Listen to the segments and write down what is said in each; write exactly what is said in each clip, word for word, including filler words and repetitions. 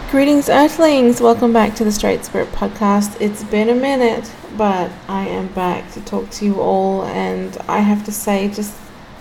Greetings, Earthlings! Welcome back to the Straight Spirit Podcast. It's been a minute, but I am back to talk to you all, and I have to say, just,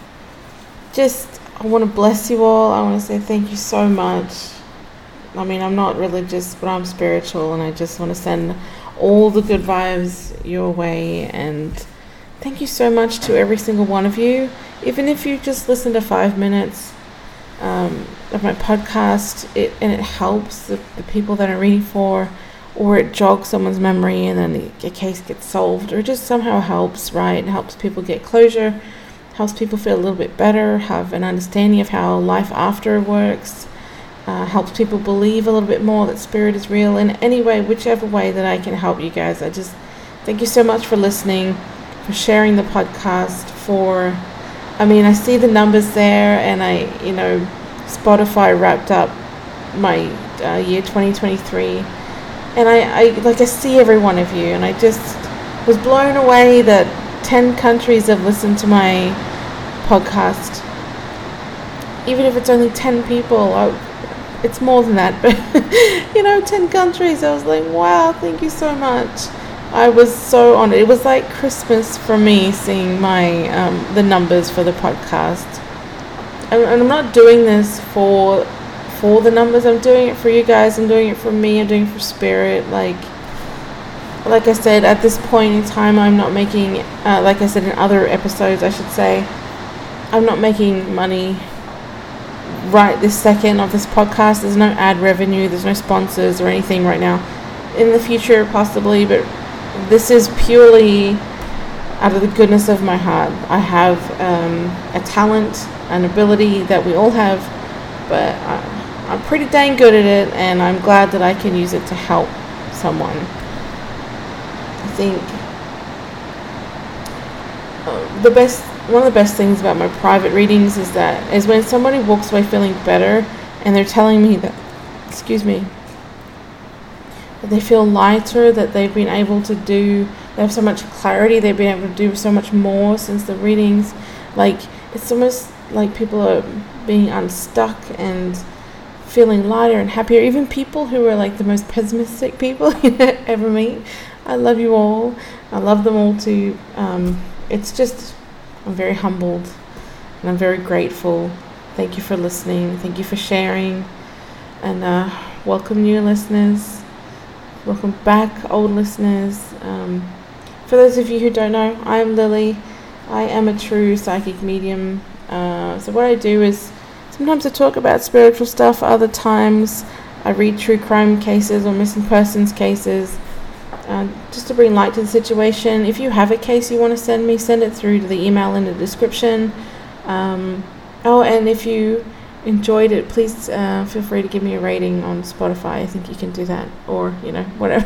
just, I want to bless you all. I want to say thank you so much. I mean, I'm not religious, but I'm spiritual, and I just want to send all the good vibes your way, and thank you so much to every single one of you. Even if you just listen to five minutes um, of my podcast, it and it helps the, the people that I'm reading for, or it jogs someone's memory and then the, a case gets solved, or just somehow helps, right? It helps people get closure, helps people feel a little bit better, have an understanding of how life after works, uh, helps people believe a little bit more that spirit is real. In any way, whichever way that I can help you guys, I just thank you so much for listening, for sharing the podcast, for I mean, I see the numbers there, and I, you know, Spotify wrapped up my uh, year twenty twenty-three, and I, I, like, I see every one of you, and I just was blown away that ten countries have listened to my podcast. Even if it's only ten people, I, it's more than that, but, you know, ten countries, I was like, wow, thank you so much. I was so honored. It was like Christmas for me, seeing my um, the numbers for the podcast. And, and I'm not doing this for for the numbers. I'm doing it for you guys. I'm doing it for me. I'm doing it for spirit. Like like I said, at this point in time, I'm not making. Uh, like I said in other episodes, I should say, I'm not making money right this second of this podcast. There's no ad revenue. There's no sponsors or anything right now. In the future, possibly, but this is purely out of the goodness of my heart. I have um, a talent, an ability that we all have, but I, I'm pretty dang good at it, and I'm glad that I can use it to help someone. I think uh, the best, one of the best things about my private readings is that is when somebody walks away feeling better, and they're telling me that, excuse me, that they feel lighter, that they've been able to do, they have so much clarity, they've been able to do so much more since the readings. Like, it's almost like people are being unstuck and feeling lighter and happier. Even people who are like the most pessimistic people you ever meet. I love you all. I love them all too. Um, it's just, I'm very humbled and I'm very grateful. Thank you for listening. Thank you for sharing. And uh, welcome new listeners. Welcome back, old listeners. Um, for those of you who don't know, I'm Lily. I am a true psychic medium. Uh, so what I do is, sometimes I talk about spiritual stuff, other times I read true crime cases or missing persons cases, uh, just to bring light to the situation. If you have a case you want to send me, send it through to the email in the description. Um, oh, and if you enjoyed it, please uh, feel free to give me a rating on Spotify. I think you can do that, or you know, whatever.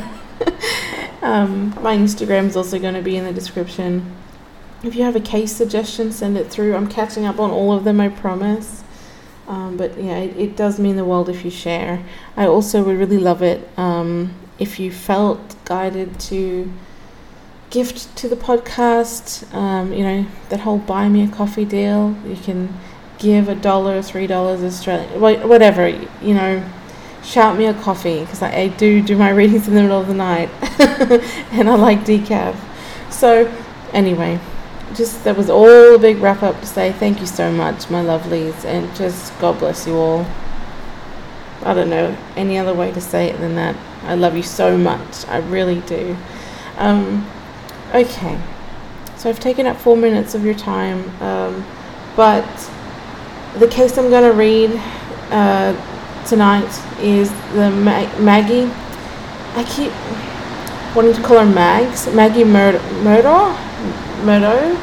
um, my Instagram is also going to be in the description. If you have a case suggestion, send it through. I'm catching up on all of them, I promise. Um, but yeah, it, it does mean the world if you share. I also would really love it um, if you felt guided to gift to the podcast. Um, you know, that whole buy me a coffee deal. You can give a dollar, three dollars Australian, whatever, you know, shout me a coffee, because I, I do do my readings in the middle of the night, and I like decaf. So anyway, just that was all a big wrap up to say thank you so much, my lovelies, and just God bless you all. I don't know any other way to say it than that. I love you so much, I really do. Um, okay, so I've taken up four minutes of your time, um, but the case I'm going to read uh, tonight is the Ma- Maggie. I keep wanting to call her Mags. Maggie Murdo? Murdo? Murdo?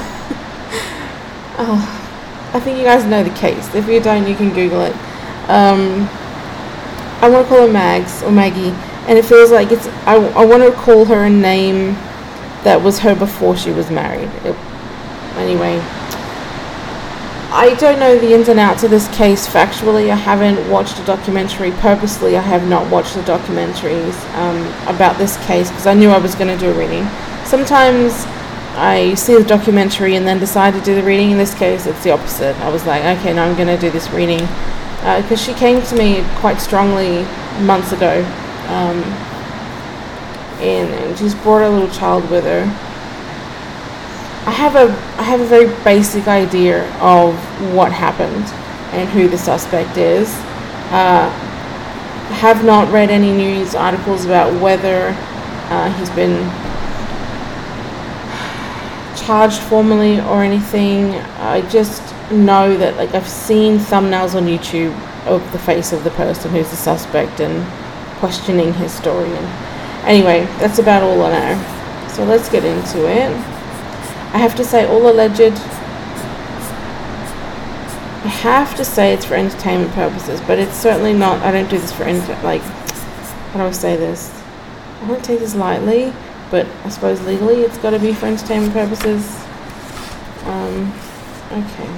Oh, I think you guys know the case. If you don't, you can Google it. Um, I want to call her Mags or Maggie, and it feels like it's. I, I want to call her a name that was her before she was married. It, anyway. I don't know the ins and outs of this case factually. I haven't watched a documentary. Purposely, I have not watched the documentaries um, about this case, because I knew I was going to do a reading. Sometimes I see the documentary and then decide to do the reading. In this case, it's the opposite. I was like, okay, now I'm going to do this reading. because uh, she came to me quite strongly months ago, um, and, and she's brought a little child with her. I have a I have a very basic idea of what happened and who the suspect is. Uh, have not read any news articles about whether uh, he's been charged formally or anything. I just know that, like, I've seen thumbnails on YouTube of the face of the person who's the suspect and questioning his story. And anyway, that's about all I know. So let's get into it. I have to say, all alleged, I have to say it's for entertainment purposes, but it's certainly not. I don't do this for, enter- like, how do I say this? I don't take this lightly, but I suppose legally it's got to be for entertainment purposes. Um, okay.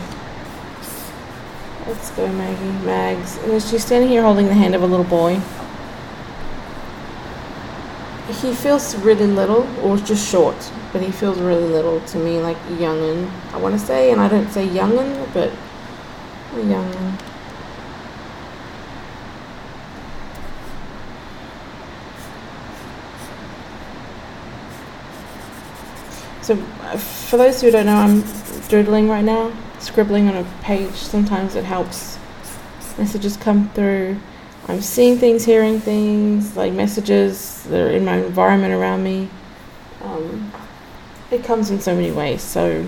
Let's go, Maggie. Mags. She's standing here holding the hand of a little boy. He feels really little, or just short, but he feels really little to me, like youngin', I want to say, and I don't say youngin', but a youngin'. So, for those who don't know, I'm doodling right now, scribbling on a page. Sometimes it helps messages come through. I'm seeing things, hearing things, like messages that are in my environment around me. Um, it comes in so many ways. So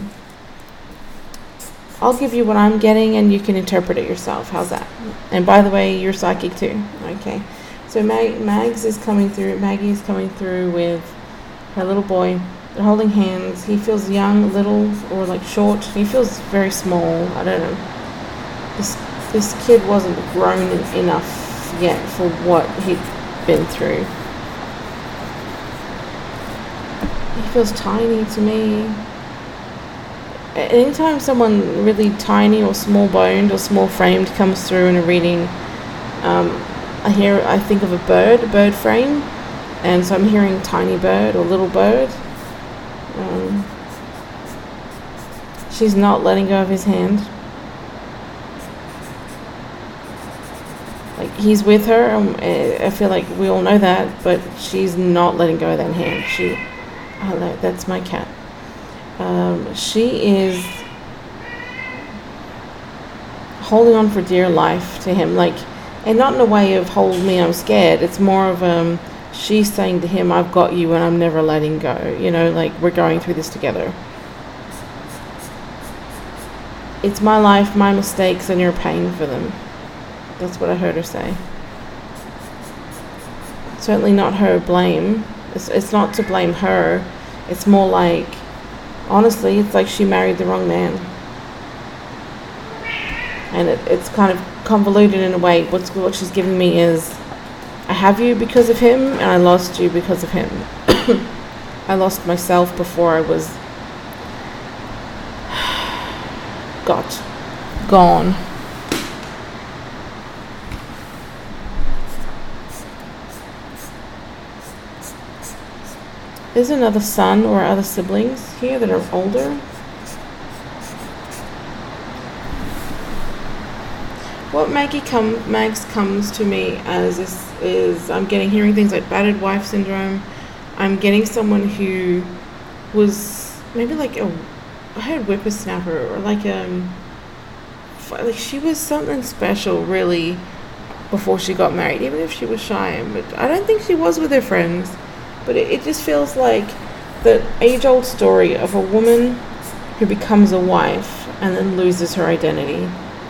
I'll give you what I'm getting and you can interpret it yourself. How's that? And by the way, you're psychic too. Okay. So Mag- Mags is coming through. Maggie is coming through with her little boy. They're holding hands. He feels young, little, or like short. He feels very small. I don't know. This this kid wasn't grown enough yet for what he'd been through. He feels tiny to me. Anytime someone really tiny or small boned or small framed comes through in a reading, um, I hear I think of a bird, a bird frame, and so I'm hearing tiny bird or little bird. Um, she's not letting go of his hand. Like, he's with her, um, I feel like we all know that, but she's not letting go of that hand. She, oh, that's my cat. Um, she is holding on for dear life to him, like, and not in a way of hold me, I'm scared. It's more of um, she's saying to him, I've got you and I'm never letting go. You know, like, we're going through this together. It's my life, my mistakes, and you're paying for them. That's what I heard her say. Certainly not her blame. It's, it's not to blame her. It's more like, honestly, it's like she married the wrong man. And it, it's kind of convoluted in a way. What's, what she's giving me is, I have you because of him, and I lost you because of him. I lost myself before I was got gone. There's another son or other siblings here that are older. What Maggie come, Mags comes to me as is, is I'm getting hearing things like battered wife syndrome. I'm getting someone who was maybe like a, I heard whippersnapper or like um like she was something special really before she got married, even if she was shy. But I don't think she was with her friends. But it, it just feels like the age-old story of a woman who becomes a wife and then loses her identity.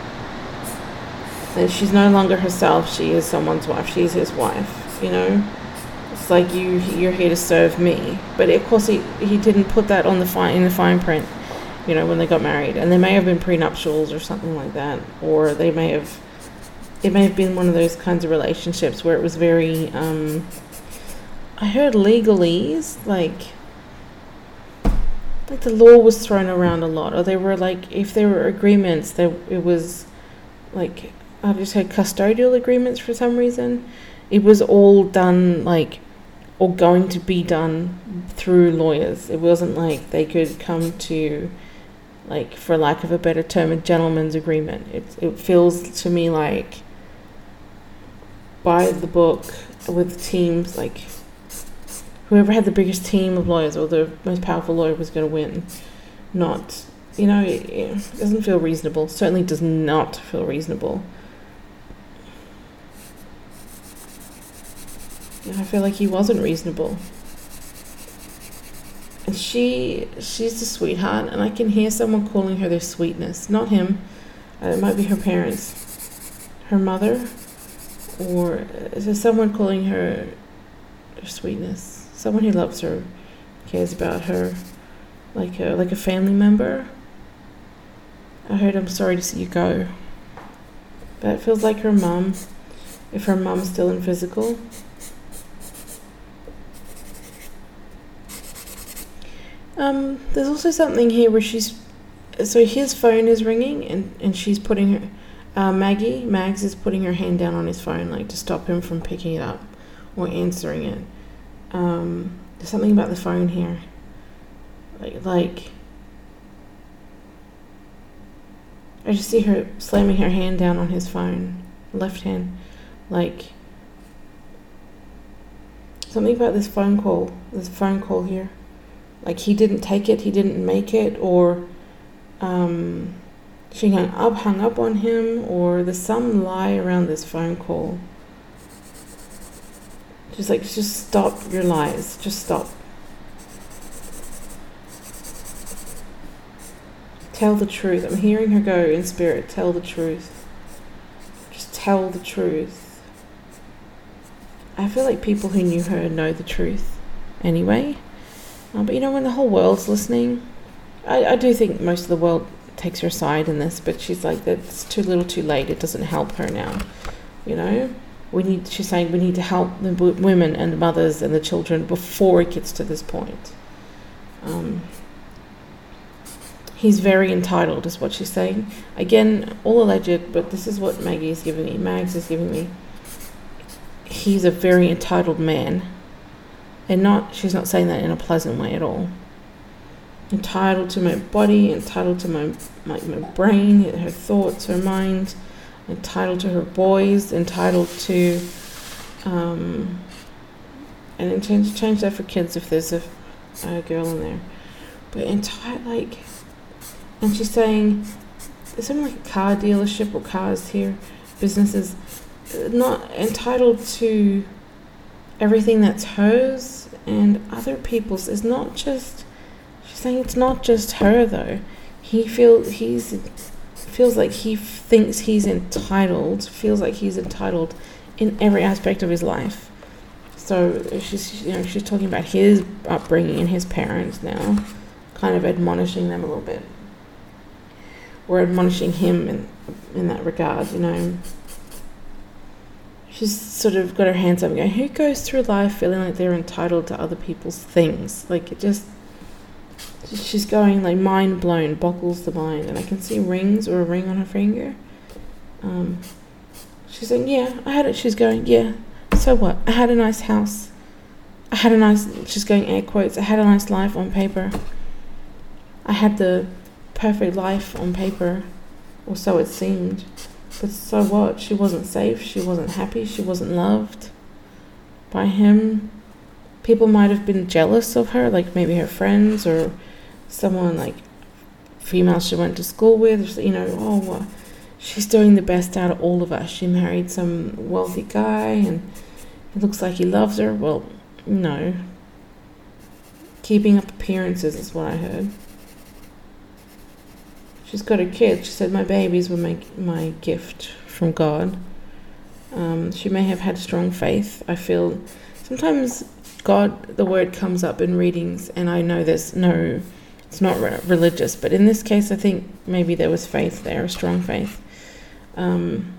And she's no longer herself. She is someone's wife. She's his wife, you know. It's like you, you're here to serve me. But of course, he, he didn't put that on the fine in the fine print, you know, when they got married. And there may have been prenuptials or something like that, or they may have. It may have been one of those kinds of relationships where it was very. Um, I heard legalese, like, like the law was thrown around a lot, or there were like, if there were agreements, there it was, like, I just heard custodial agreements for some reason. It was all done, like, or going to be done through lawyers. It wasn't like they could come to like, for lack of a better term, a gentleman's agreement. It, it feels to me like by the book with teams, like whoever had the biggest team of lawyers or the most powerful lawyer was going to win. Not, you know, it, it doesn't feel reasonable. Certainly does not feel reasonable. I feel like he wasn't reasonable. And she, she's the sweetheart, and I can hear someone calling her their sweetness. Not him. Uh, it might be her parents. Her mother. Or is there someone calling her her sweetness? Someone who loves her, cares about her, like a, like a family member. I heard, I'm sorry to see you go. But it feels like her mum, if her mum's still in physical. Um, there's also something here where she's, so his phone is ringing and, and she's putting her, uh, Maggie, Mags is putting her hand down on his phone, like to stop him from picking it up or answering it. Um, there's something about the phone here. Like, like, I just see her slamming her hand down on his phone, left hand, like, something about this phone call, this phone call here. Like he didn't take it, he didn't make it, or um, she hung up, hung up on him, or there's some lie around this phone call. Just like, just stop your lies, just stop. Tell the truth. I'm hearing her go in spirit, tell the truth. Just tell the truth. I feel like people who knew her know the truth anyway. Uh, but you know, when the whole world's listening, I, I do think most of the world takes her side in this, but she's like, that's too little too late, it doesn't help her now, you know? We need, she's saying we need to help the w- women and the mothers and the children before it gets to this point. Um, he's very entitled is what she's saying. Again, all alleged, but this is what Maggie is giving me, Mags is giving me. He's a very entitled man. And not, she's not saying that in a pleasant way at all. Entitled to my body, entitled to my, my, my brain, her thoughts, her mind, entitled to her boys, entitled to, um, and then change, change that for kids if there's a, a girl in there. But entitled, like, and she's saying, there's something like a car dealership or cars here, businesses, not entitled to everything that's hers and other people's. Is not just, she's saying it's not just her though. He feel he's feels like he thinks he's entitled, feels like he's entitled in every aspect of his life. So she's, you know, she's talking about his upbringing and his parents now, kind of admonishing them a little bit, or admonishing him in in that regard, you know. She's sort of got her hands up and going, who goes through life feeling like they're entitled to other people's things? Like, it just, she's going like mind blown, boggles the mind. And I can see rings or a ring on her finger. Um, she's saying, yeah, I had it. She's going, yeah, so what? I had a nice house. I had a nice, she's going air quotes, I had a nice life on paper. I had the perfect life on paper, or so it seemed. But so what? She wasn't safe, she wasn't happy, she wasn't loved by him. People might have been jealous of her, like maybe her friends or someone, like females she went to school with, you know, oh, well, she's doing the best out of all of us. She married some wealthy guy and it looks like he loves her. Well, no. Keeping up appearances is what I heard. She's got a kid. She said, my babies were my, my gift from God. Um, she may have had strong faith. I feel sometimes God, the word comes up in readings, and I know there's no, it's not re- religious, but in this case, I think maybe there was faith there, a strong faith, um,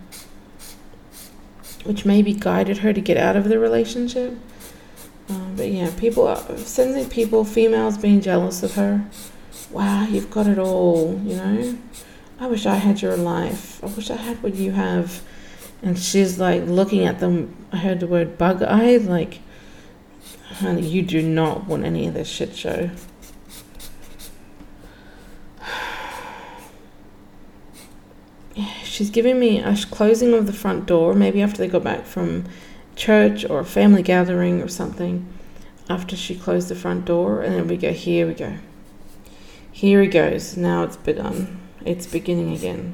which maybe guided her to get out of the relationship. Uh, but yeah, people, are, sensing people, females being jealous of her. Wow, you've got it all, you know. I wish I had your life. I wish I had what you have. And she's like looking at them. I heard the word bug-eyed. Like, honey, you do not want any of this shit show. she's giving me a closing of the front door, maybe after they got back from church or a family gathering or something, after she closed the front door, and then we go, here we go. Here he goes. Now it's begun. It's beginning again.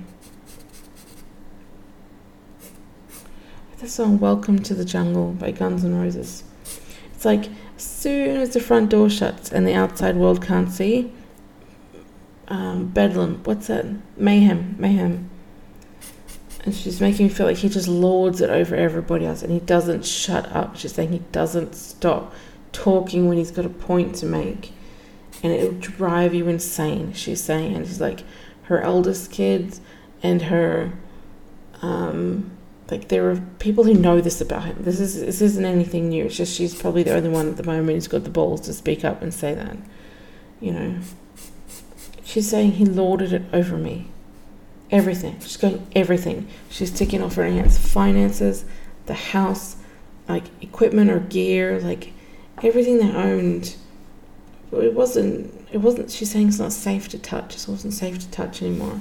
The song Welcome to the Jungle by Guns N' Roses. It's like, as soon as the front door shuts and the outside world can't see, um, bedlam, what's that? Mayhem, mayhem. And she's making me feel like he just lords it over everybody else, and he doesn't shut up. She's saying he doesn't stop talking when he's got a point to make, and it'll drive you insane, she's saying. And she's like, her eldest kids and her, um, like, there are people who know this about him. This is this isn't anything new. It's just she's probably the only one at the moment who's got the balls to speak up and say that, you know. She's saying he lorded it over me. Everything. She's going everything. She's ticking off her hands. Finances, the house, like equipment or gear, like everything they owned. It wasn't, it wasn't, she's saying it's not safe to touch. It wasn't safe to touch anymore.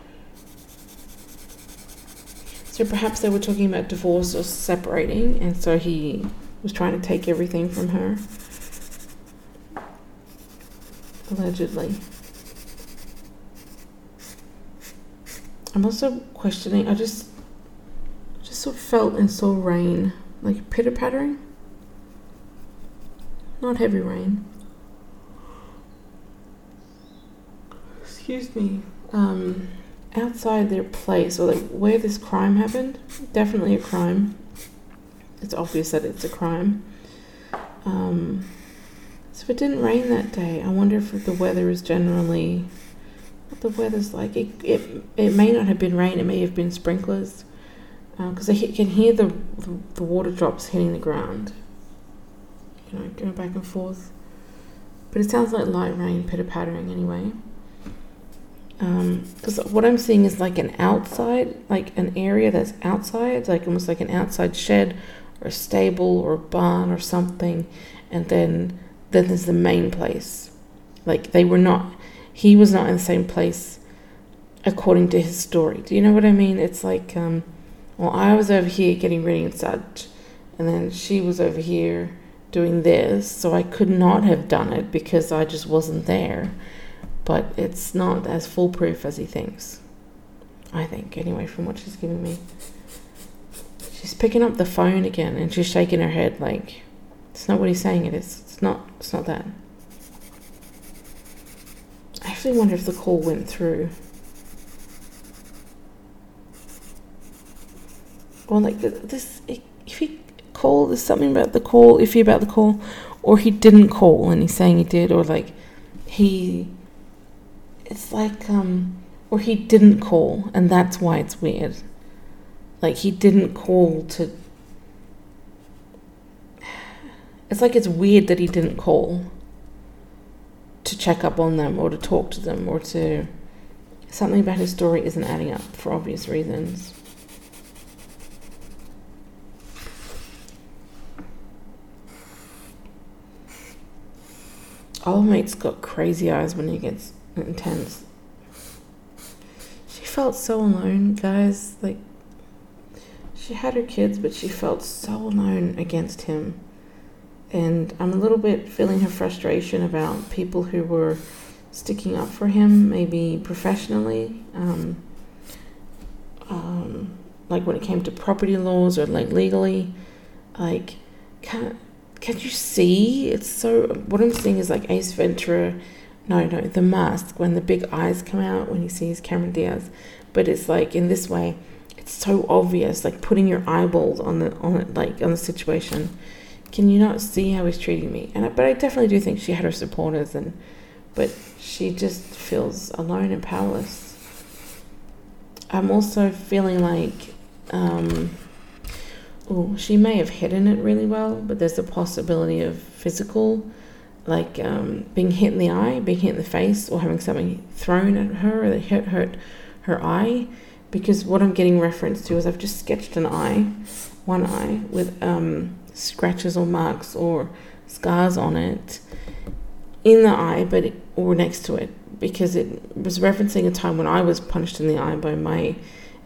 So perhaps they were talking about divorce or separating, and so he was trying to take everything from her. Allegedly. I'm also questioning, I just just sort of felt and saw rain, like pitter-pattering. Not heavy rain. Excuse me. Um, outside their place, or like where this crime happened, definitely a crime. It's obvious that it's a crime. Um, so if it didn't rain that day, I wonder if the weather is generally... what the weather's like. It, it it may not have been rain, it may have been sprinklers, because uh, I can hear the, the the water drops hitting the ground, you know, going back and forth. But it sounds like light rain pitter-pattering anyway. Because um, what I'm seeing is like an outside, like an area that's outside, like almost like an outside shed or a stable or a barn or something, and then then there's the main place. Like they were not... he was not in the same place according to his story. Do you know what I mean? It's like, um, well, I was over here getting ready and such, and then she was over here doing this, so I could not have done it because I just wasn't there. But it's not as foolproof as he thinks. I think, anyway, from what she's giving me. She's picking up the phone again, and she's shaking her head like, it's not what he's saying it is. It's not, it's not that. I actually wonder if the call went through. Well, like this, if he called, there's something about the call, iffy about the call, or he didn't call and he's saying he did, or like he, it's like, um, or he didn't call and that's why it's weird. Like he didn't call to, it's like it's weird that he didn't call to check up on them or to talk to them or to... something about his story isn't adding up for obvious reasons. Old mate's got crazy eyes when he gets intense. She felt so alone, guys. Like, she had her kids, but she felt so alone against him. And I'm a little bit feeling her frustration about people who were sticking up for him, maybe professionally, um, um, like when it came to property laws or like legally. Like, can't, can't you see? It's so, what I'm seeing is like Ace Ventura, no, no, The Mask, when the big eyes come out when he sees Cameron Diaz. But it's like, in this way, it's so obvious, like putting your eyeballs on the, on it, like on the situation. Can you not see how he's treating me? And I, but I definitely do think she had her supporters, and but she just feels alone and powerless. I'm also feeling like, um, oh, she may have hidden it really well, but there's a possibility of physical, like um, being hit in the eye, being hit in the face, or having something thrown at her that hurt, hurt her eye. Because what I'm getting reference to is I've just sketched an eye, one eye, with um, scratches or marks or scars on it in the eye, but it, or next to it, because it was referencing a time when I was punched in the eye by my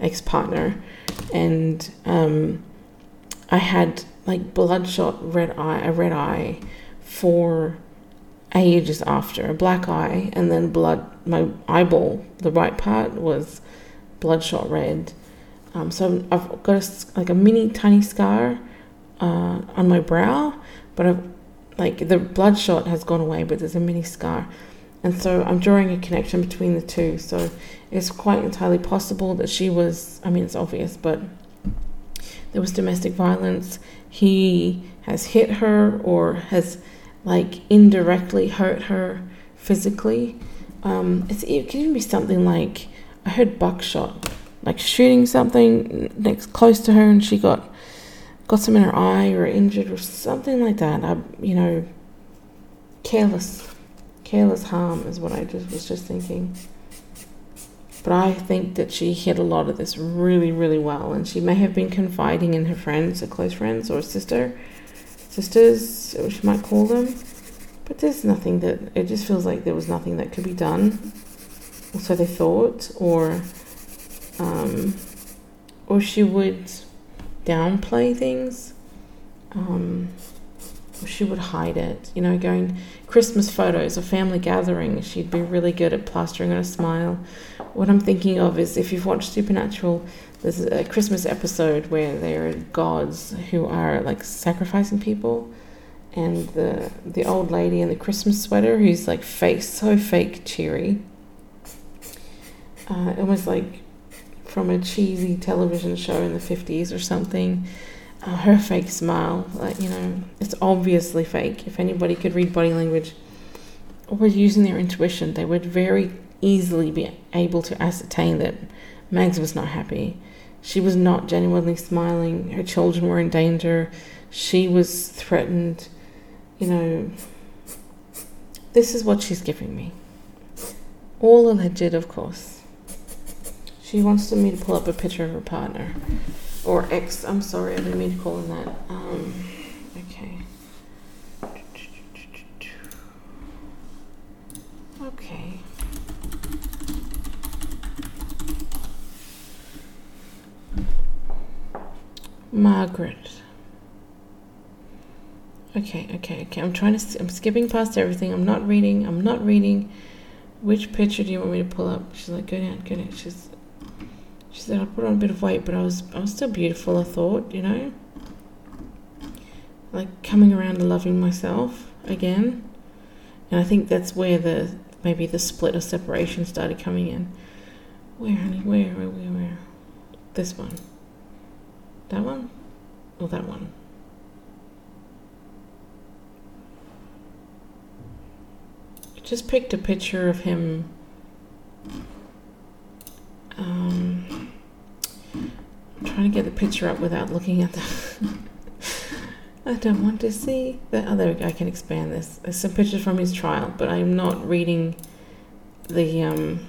ex-partner, and um, I had like bloodshot red eye, a red eye for ages after, a black eye, and then blood, my eyeball, the right part was bloodshot red. Um, so I've got a, like a mini tiny scar uh, on my brow, but I've, like the bloodshot has gone away, but there's a mini scar. And so I'm drawing a connection between the two. So it's quite entirely possible that she was, I mean, it's obvious, but there was domestic violence. He has hit her or has like indirectly hurt her physically. Um, it's, it could even be something like, I heard buckshot, like shooting something next close to her, and she got got some in her eye or injured or something like that. I, you know, careless, careless harm is what I just was just thinking. But I think that she hid a lot of this really, really well, and she may have been confiding in her friends, her close friends, or sister, sisters, or she might call them. But there's nothing that, it just feels like there was nothing that could be done, or so they thought, or, um, or she would downplay things, um, or she would hide it. You know, going Christmas photos or family gatherings, she'd be really good at plastering on a smile. What I'm thinking of is, if you've watched Supernatural, there's a Christmas episode where there are gods who are like sacrificing people, and the the old lady in the Christmas sweater who's like face so fake cheery, uh, almost like from a cheesy television show in the fifties or something. Uh, her fake smile, like, you know, it's obviously fake. If anybody could read body language or was using their intuition, they would very easily be able to ascertain that Mags was not happy. She was not genuinely smiling. Her children were in danger. She was threatened. You know, this is what she's giving me. All alleged, of course. She wants me to pull up a picture of her partner. Or ex, I'm sorry, I didn't mean to call him that. Um, okay. Okay. Margaret. Okay, okay, okay. I'm trying to, I'm skipping past everything. I'm not reading, I'm not reading. Which picture do you want me to pull up? She's like, go down, go down. She's, she said, I put on a bit of weight, but I was, I was still beautiful, I thought, you know? Like coming around to loving myself again. And I think that's where the, maybe the split or separation started coming in. Where, honey? Where, where, where, where? This one. That one? Or that one? I just picked a picture of him. Um, I'm trying to get the picture up without looking at the... I don't want to see that. Oh, there we go. I can expand this. There's some pictures from his trial, but I'm not reading the... Um,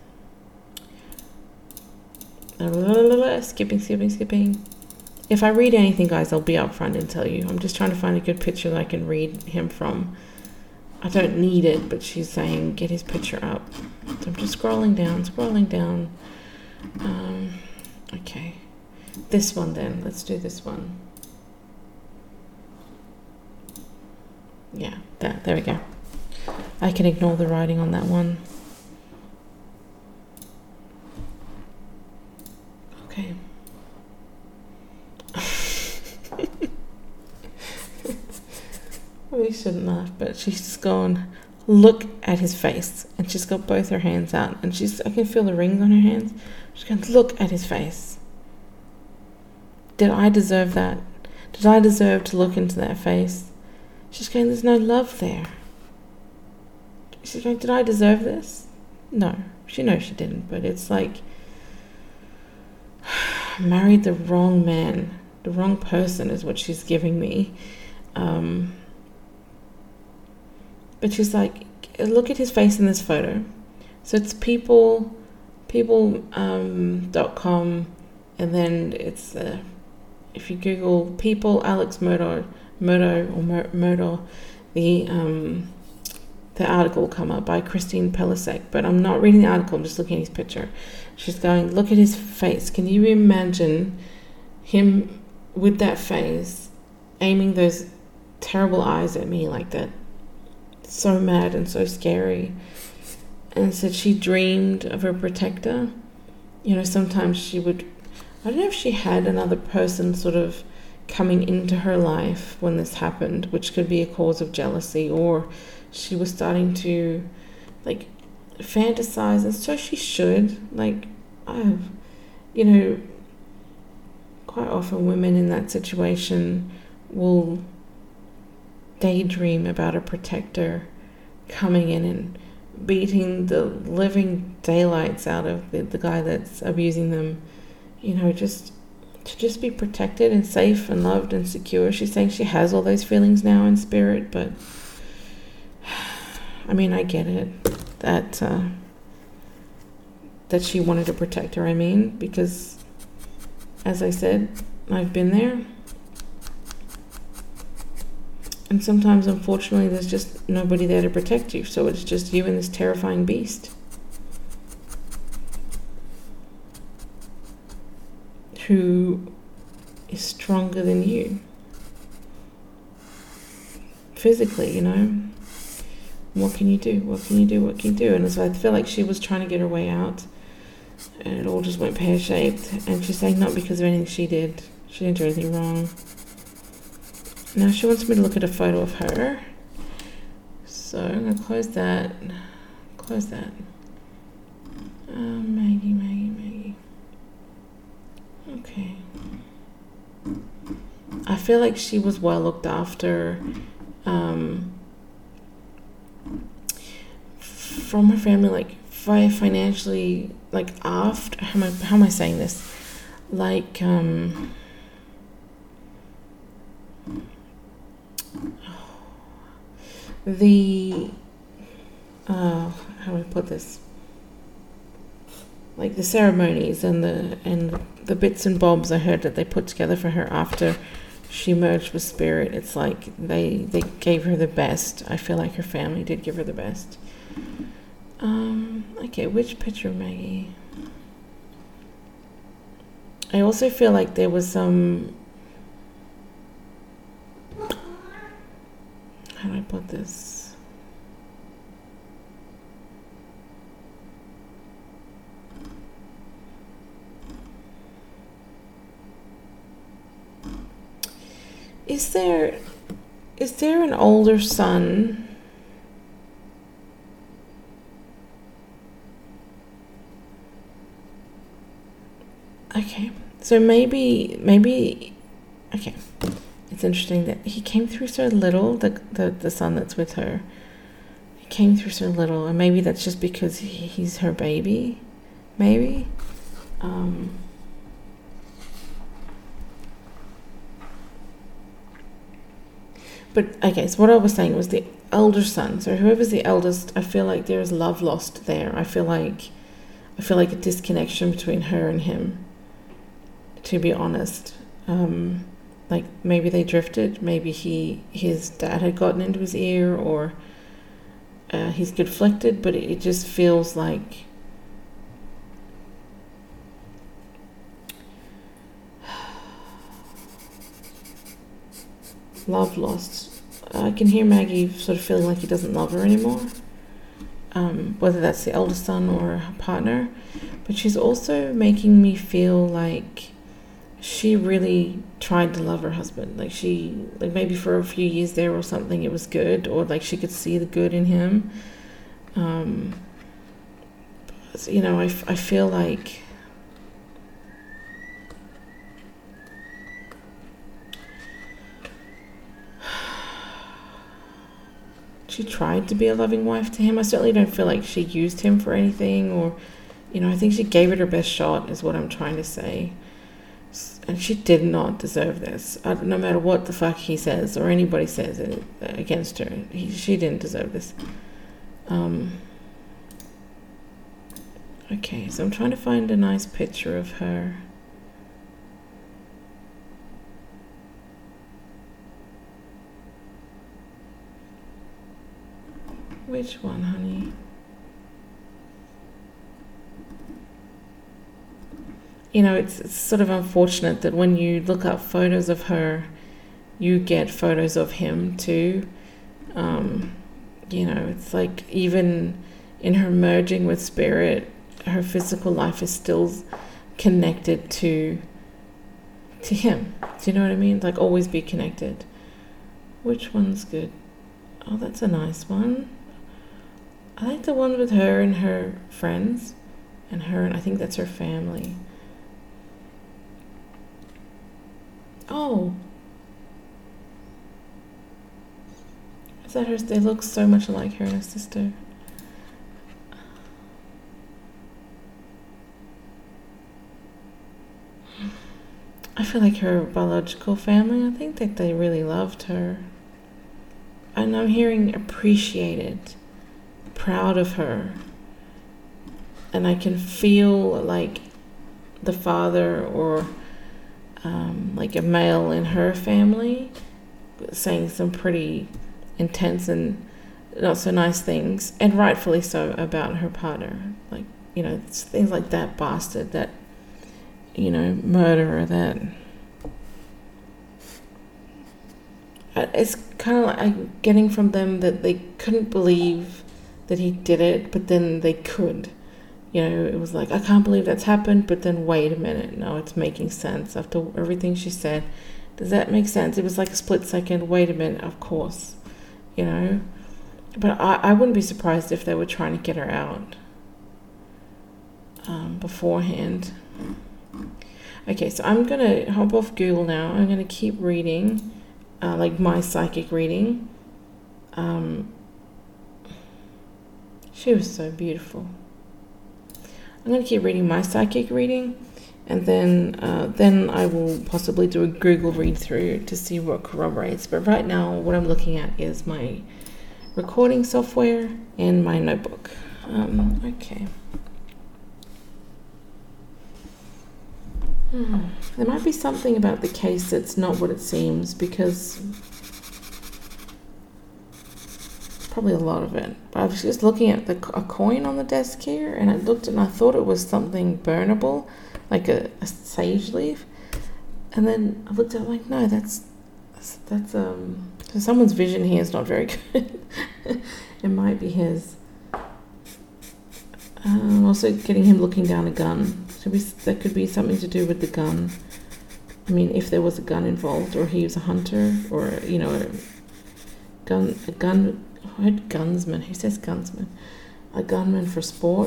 skipping, skipping, skipping. If I read anything, guys, I'll be upfront and tell you. I'm just trying to find a good picture that I can read him from. I don't need it, but she's saying get his picture up. So I'm just scrolling down, scrolling down. Um, okay. This one then. Let's do this one. Yeah, that, there we go. I can ignore the writing on that one. Okay. We shouldn't laugh, but she's just gone, look at his face. And she's got both her hands out. And she's, I can feel the rings on her hands. She's going, look at his face. Did I deserve that? Did I deserve to look into that face? She's going, there's no love there. She's going, did I deserve this? No. She knows she didn't, but it's like, married the wrong man. The wrong person is what she's giving me. Um... But she's like, look at his face in this photo. So it's people, people um, dot com, and then it's, uh, if you Google people, Alex Murdaugh, Murdaugh or Mur- Murdaugh, the um, the article will come up by Christine Pelisek, but I'm not reading the article, I'm just looking at his picture. She's going, look at his face. Can you imagine him with that face, aiming those terrible eyes at me like that? So mad and so scary. And said she dreamed of her protector. You know, sometimes she would, I don't know if she had another person sort of coming into her life when this happened, which could be a cause of jealousy, or she was starting to like fantasize, and so she should. Like, I've, you know, quite often women in that situation will daydream about a protector coming in and beating the living daylights out of the, the guy that's abusing them, you know, just to just be protected and safe and loved and secure. She's saying she has all those feelings now in spirit, but I mean, I get it that uh, that she wanted to protect her. I mean, because as I said, I've been there. And sometimes, unfortunately, there's just nobody there to protect you. So it's just you and this terrifying beast who is stronger than you. Physically, you know. What can you do? What can you do? What can you do? And so I feel like she was trying to get her way out. And it all just went pear-shaped. And she's saying not because of anything she did. She didn't do anything wrong. Now she wants me to look at a photo of her. So I'm going to close that. Close that. Uh, Maggie, Maggie, Maggie. Okay. I feel like she was well looked after um, from her family, like financially, like after, how am I, how am I saying this? Like, um... the uh how do I put this, like the ceremonies and the and the bits and bobs I heard that they put together for her after she merged with spirit, it's like they they gave her the best. I feel like her family did give her the best. Um okay, which picture of Maggie? I also feel like there was some, how do I put this? Is there is there an older son? Okay, so maybe maybe okay. It's interesting that he came through so little, the, the, the son that's with her. He came through so little, and maybe that's just because he, he's her baby, maybe. Um, but, okay, so what I was saying was the elder son. So whoever's the eldest, I feel like there is love lost there. I feel like, I feel like a disconnection between her and him, to be honest. Um... Like maybe they drifted, maybe he his dad had gotten into his ear, or uh, he's conflicted, but it, it just feels like love lost. I can hear Maggie sort of feeling like he doesn't love her anymore, um, whether that's the eldest son or her partner, but she's also making me feel like she really tried to love her husband. Like she, like maybe for a few years there or something, it was good, or like she could see the good in him. Um, you know, I, I feel like she tried to be a loving wife to him. I certainly don't feel like she used him for anything, or, you know, I think she gave it her best shot is what I'm trying to say. And she did not deserve this. Uh, no matter what the fuck he says or anybody says it against her, he, she didn't deserve this. Um, okay, so I'm trying to find a nice picture of her. Which one, honey? You know, it's, it's sort of unfortunate that when you look up photos of her, you get photos of him too. Um, you know, it's like even in her merging with spirit, her physical life is still connected to to him. Do you know what I mean? Like, always be connected. Which one's good? Oh, that's a nice one. I like the one with her and her friends, and her, and I think that's her family. Oh, is that her? They look so much like her and her sister. I feel like her biological family, I think that they really loved her. And I'm hearing appreciated, proud of her. And I can feel like the father or um, like a male in her family saying some pretty intense and not so nice things, and rightfully so, about her partner. Like, you know, it's things like that bastard, that, you know, murderer, that it's kind of like getting from them that they couldn't believe that he did it, but then they could. You know, it was like, I can't believe that's happened, but then wait a minute, no, it's making sense after everything she said. Does that make sense? It was like a split second, wait a minute, of course, you know. But I, I wouldn't be surprised if they were trying to get her out um, beforehand. Okay, so I'm going to hop off Google now. I'm going to keep reading, uh, like my psychic reading. Um, she was so beautiful. I'm going to keep reading my psychic reading, and then uh, then I will possibly do a Google read through to see what corroborates. But right now, what I'm looking at is my recording software and my notebook. Um, okay. Hmm. There might be something about the case that's not what it seems, because probably a lot of it. But I was just looking at the a coin on the desk here, and I looked and I thought it was something burnable, like a, a sage leaf. And then I looked at it like, no, that's that's, that's um so someone's vision here is not very good. It might be his. I'm also getting him looking down a gun. So we, that could be something to do with the gun. I mean, if there was a gun involved, or he was a hunter, or, you know, a gun, a gun, I heard gunsman. Who says gunsman? A gunman for sport.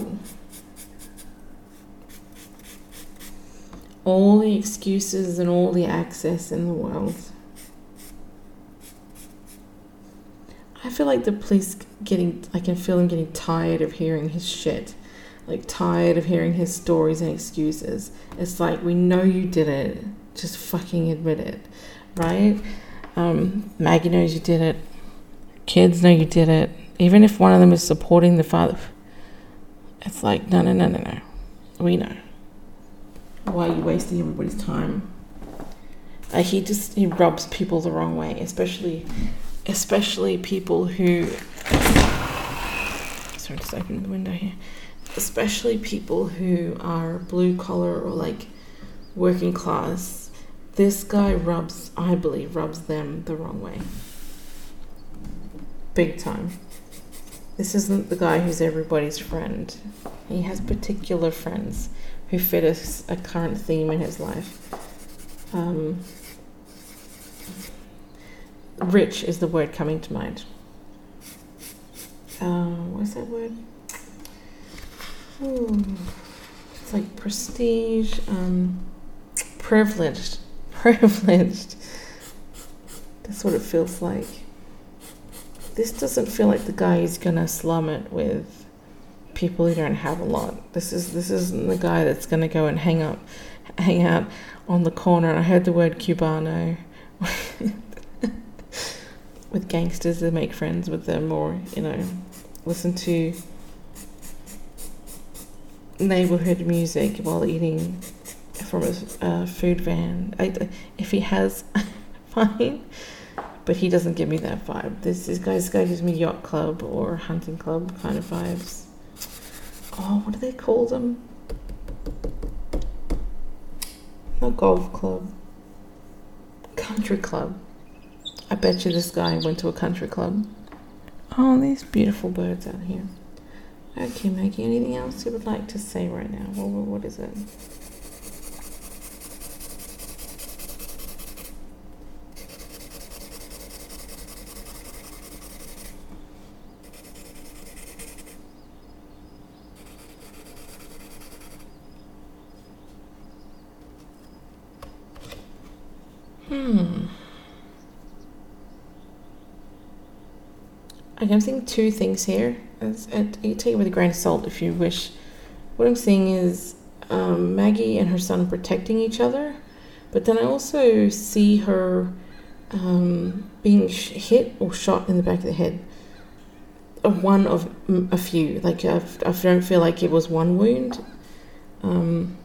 All the excuses and all the access in the world. I feel like the police getting, I can feel them getting tired of hearing his shit. Like, tired of hearing his stories and excuses. It's like, we know you did it. Just fucking admit it. Right? Um, Maggie knows you did it. Kids know you did it. Even if one of them is supporting the father. It's like, no, no, no, no, no. We know. Why are you wasting everybody's time? Uh, he just, he rubs people the wrong way. Especially, especially people who... Sorry, just open the window here. Especially people who are blue collar or like working class. This guy rubs, I believe, rubs them the wrong way. Big time. This isn't the guy who's everybody's friend. He has particular friends who fit a, a current theme in his life. Um, rich is the word coming to mind. Uh, what's that word? Ooh, it's like prestige, um, privileged, privileged. That's what it feels like. This doesn't feel like the guy who's gonna slum it with people who don't have a lot. This is this isn't the guy that's gonna go and hang up, hang out on the corner. And I heard the word Cubano with gangsters to make friends with them, or you know, listen to neighborhood music while eating from a uh, food van. I, if he has, fine. but he doesn't give me that vibe. This, this, guy, this guy gives me yacht club or hunting club kind of vibes. Oh, what do they call them? Not golf club. Country club. I bet you this guy went to a country club. Oh, these beautiful birds out here. Okay, Maggie, anything else you would like to say right now? What, what is it? Hmm. Okay, I'm seeing two things here. It's, it, you take it with a grain of salt if you wish. What I'm seeing is um, Maggie and her son protecting each other, but then I also see her um, being sh- hit or shot in the back of the head. Uh, one of mm, a few. Like I, I don't feel like it was one wound. Um,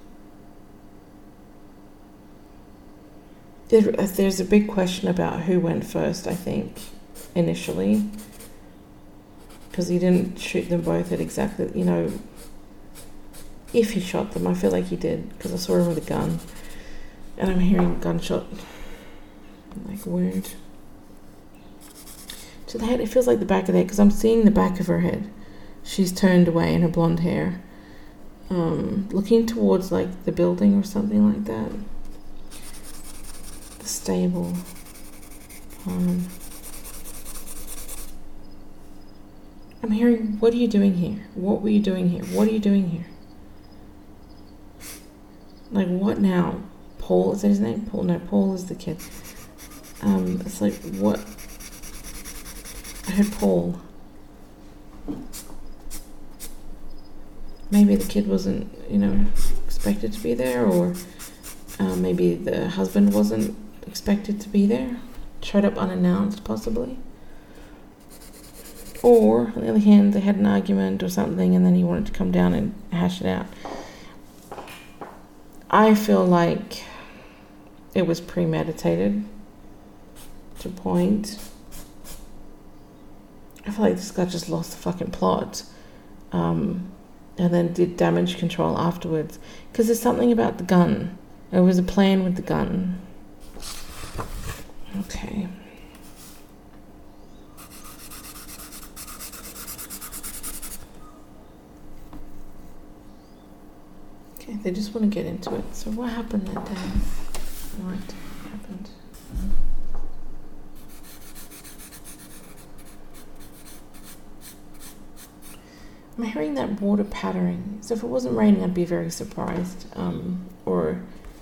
there, there's a big question about who went first, I think, initially. Because he didn't shoot them both at exactly, you know, if he shot them. I feel like he did, because I saw him with a gun. And I'm hearing gunshot, like, wound to the head. It feels like the back of the head, because I'm seeing the back of her head. She's turned away in her blonde hair. Um, looking towards, like, the building or something like that. The stable. Um... I'm hearing, what are you doing here? What were you doing here? What are you doing here? Like, what now? Paul, is that his name? Paul, no, Paul is the kid. Um, it's like, what? I heard Paul. Maybe the kid wasn't, you know, expected to be there, or uh, maybe the husband wasn't expected to be there. Showed up unannounced, possibly. Or, on the other hand, they had an argument or something and then he wanted to come down and hash it out. I feel like it was premeditated to a point. I feel like this guy just lost the fucking plot. Um, and then did damage control afterwards. Because there's something about the gun. There was a plan with the gun. Okay. They just want to get into it. So what happened that day? What happened? I'm hearing that water pattering. So if it wasn't raining, I'd be very surprised. Um, or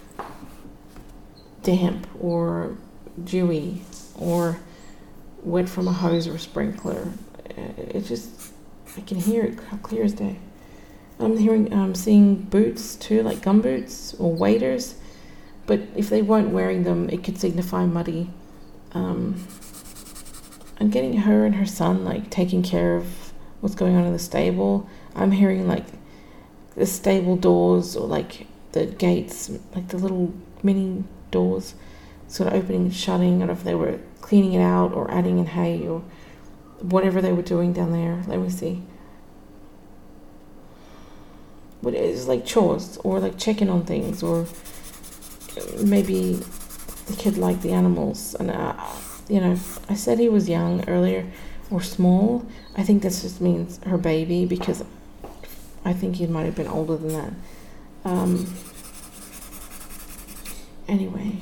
damp, or dewy, or wet from a hose or a sprinkler. It just, I can hear it clear as day. I'm hearing, um, seeing boots too, like gum boots or waders, but if they weren't wearing them, it could signify muddy. Um, I'm getting her and her son like taking care of what's going on in the stable. I'm hearing like the stable doors or like the gates, like the little mini doors, sort of opening and shutting. I don't know if they were cleaning it out or adding in hay or whatever they were doing down there. Let me see. But it's like chores or like checking on things, or maybe the kid liked the animals. And uh, you know, I said he was young earlier or small. I think this just means her baby, because I think he might have been older than that. Um, anyway,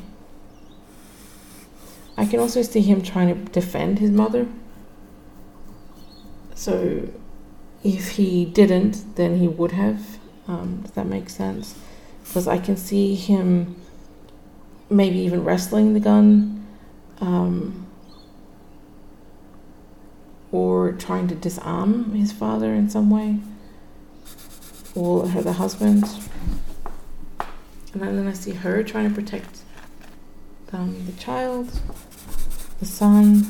I can also see him trying to defend his mother. So if he didn't, then he would have. Um, does that make sense? Because I can see him maybe even wrestling the gun, um, or trying to disarm his father in some way, or her, the husband. And then I see her trying to protect um, the child, the son.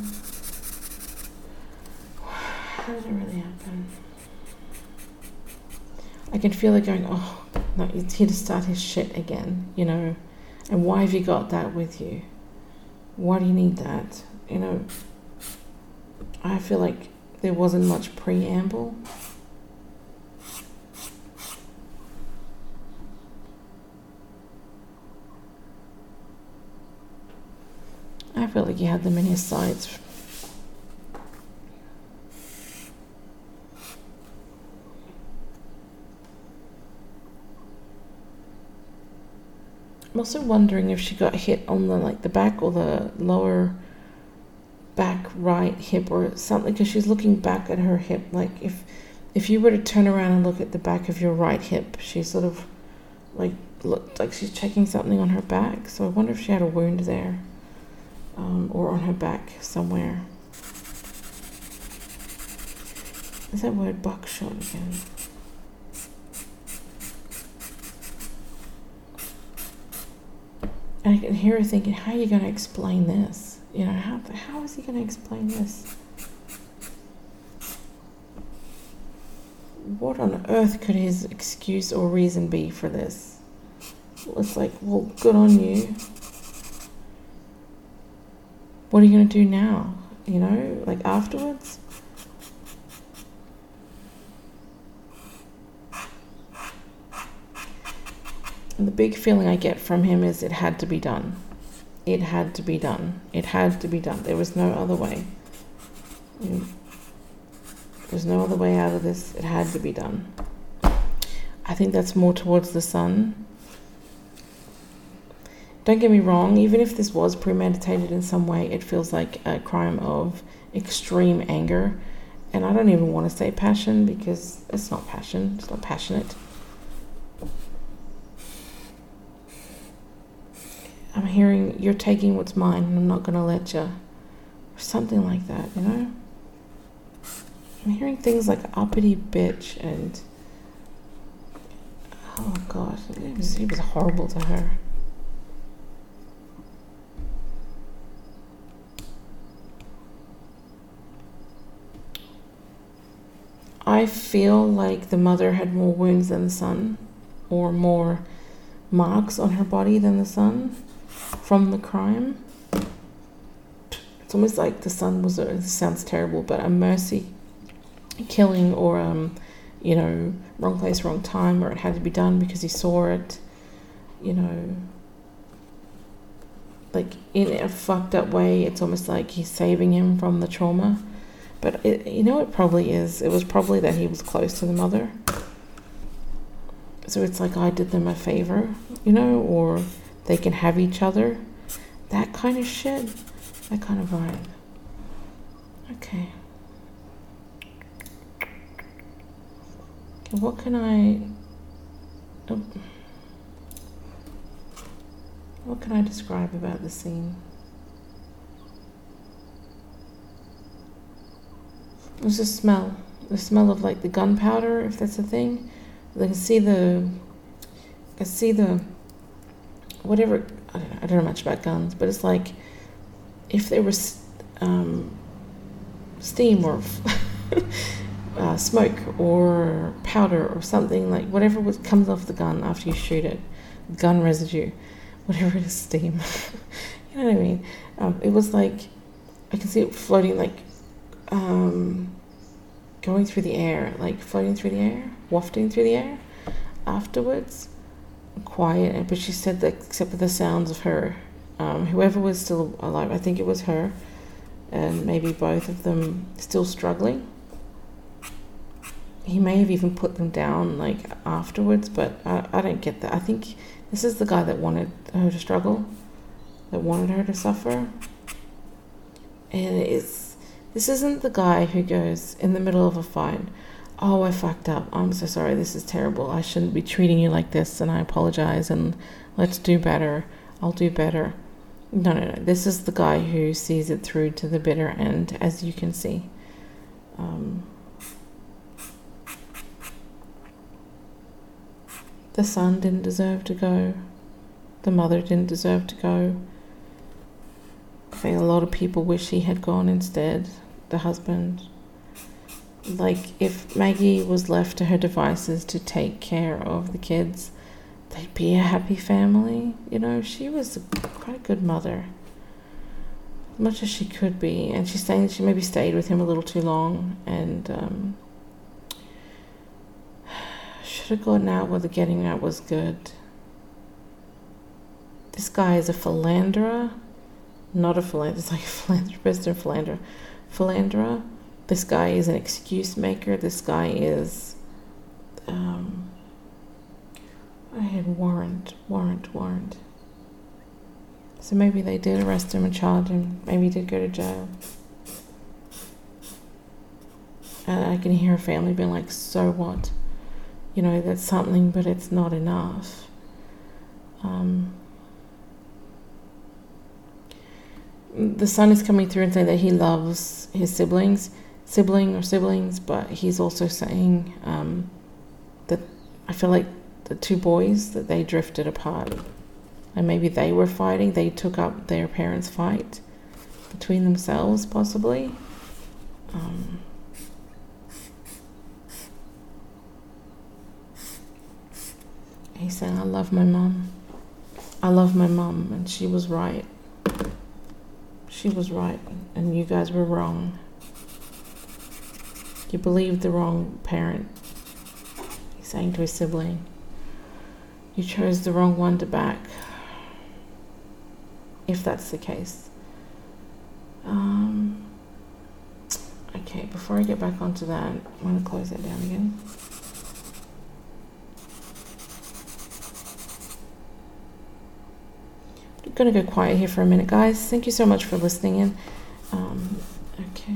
How did it really happen? I can feel it going, oh, no, he's here to start his shit again, you know. And why have you got that with you? Why do you need that? you know, I feel like there wasn't much preamble. I feel like he had them in his sights. I'm also wondering if she got hit on the like the back or the lower back right hip or something, because she's looking back at her hip. Like if if you were to turn around and look at the back of your right hip, she's sort of like looked like she's checking something on her back. So I wonder if she had a wound there, um, or on her back somewhere. Is that word buckshot again? And I can hear her thinking, how are you going to explain this? You know, how how is he going to explain this? What on earth could his excuse or reason be for this? It's like, well, good on you. What are you going to do now? You know, like afterwards? And the big feeling I get from him is it had to be done. It had to be done. It had to be done. There was no other way. There's no other way out of this. It had to be done. I think that's more towards the son. Don't get me wrong, even if this was premeditated in some way, it feels like a crime of extreme anger. And I don't even want to say passion, because it's not passion. It's not passionate. I'm hearing, you're taking what's mine and I'm not going to let you. Or something like that, you know? I'm hearing things like uppity bitch and... Oh, God. He was, he was horrible to her. I feel like the mother had more wounds than the son. Or more marks on her body than the son. From the crime. It's almost like the son was a, this sounds terrible, but a mercy killing, or um you know, wrong place, wrong time, or it had to be done because he saw it, you know, like in a fucked up way. It's almost like he's saving him from the trauma. But it, you know, it probably is it was probably that he was close to the mother, so it's like I did them a favor, you know, or they can have each other. That kind of shit. That kind of vibe. Okay. Okay, what can I... Oh, what can I describe about the scene? There's a smell. The smell of like the gunpowder, if that's a thing. I can see the... I can see the... whatever, I don't know, I don't know much about guns, but it's like if there was um, steam or uh, smoke or powder or something, like whatever was, comes off the gun after you shoot it, gun residue, whatever it is, steam, you know what I mean? Um, it was like, I can see it floating, like um, going through the air, like floating through the air, wafting through the air afterwards. Quiet, but she said that except for the sounds of her, um, whoever was still alive, I think it was her, and maybe both of them still struggling. He may have even put them down like afterwards, but I, I don't get that. I think this is the guy that wanted her to struggle, that wanted her to suffer. And it's this isn't the guy who goes in the middle of a fight, oh, I fucked up, I'm so sorry, this is terrible, I shouldn't be treating you like this, and I apologize, and let's do better, I'll do better. No, no, no, this is the guy who sees it through to the bitter end, as you can see. Um, the son didn't deserve to go. The mother didn't deserve to go. I think a lot of people wish he had gone instead, the husband. Like, if Maggie was left to her devices to take care of the kids, they'd be a happy family. You know, she was a, quite a good mother. as much as she could be. And she's saying that she maybe stayed with him a little too long and um, should have gotten out while the getting out was good. This guy is a philanderer, not a philanderer. It's like a philanthropist or philanderer. Philanderer. This guy is an excuse maker. This guy is, um, I had warrant, warrant, warrant. So maybe they did arrest him and charge him. Maybe he did go to jail. And I can hear her family being like, so what? You know, that's something, but it's not enough. Um, the son is coming through and saying that he loves his siblings, sibling or siblings, but he's also saying um, that I feel like the two boys, that they drifted apart. And maybe they were fighting. They took up their parents' fight between themselves, possibly. Um, he's saying, I love my mom. I love my mom, and she was right. She was right, and you guys were wrong. You believed the wrong parent. He's saying to his sibling. You chose the wrong one to back. If that's the case. Um, okay, before I get back onto that, I'm going to close that down again. I'm going to go quiet here for a minute, guys. Thank you so much for listening in. Um, okay.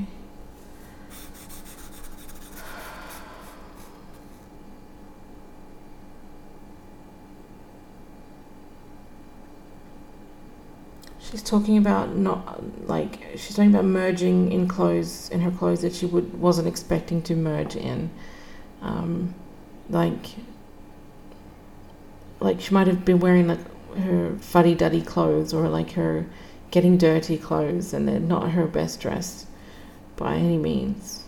She's talking about not like she's talking about merging in clothes in her clothes that she would wasn't expecting to merge in, um, like like she might have been wearing like her fuddy-duddy clothes or like her getting dirty clothes, and they're not her best dress by any means.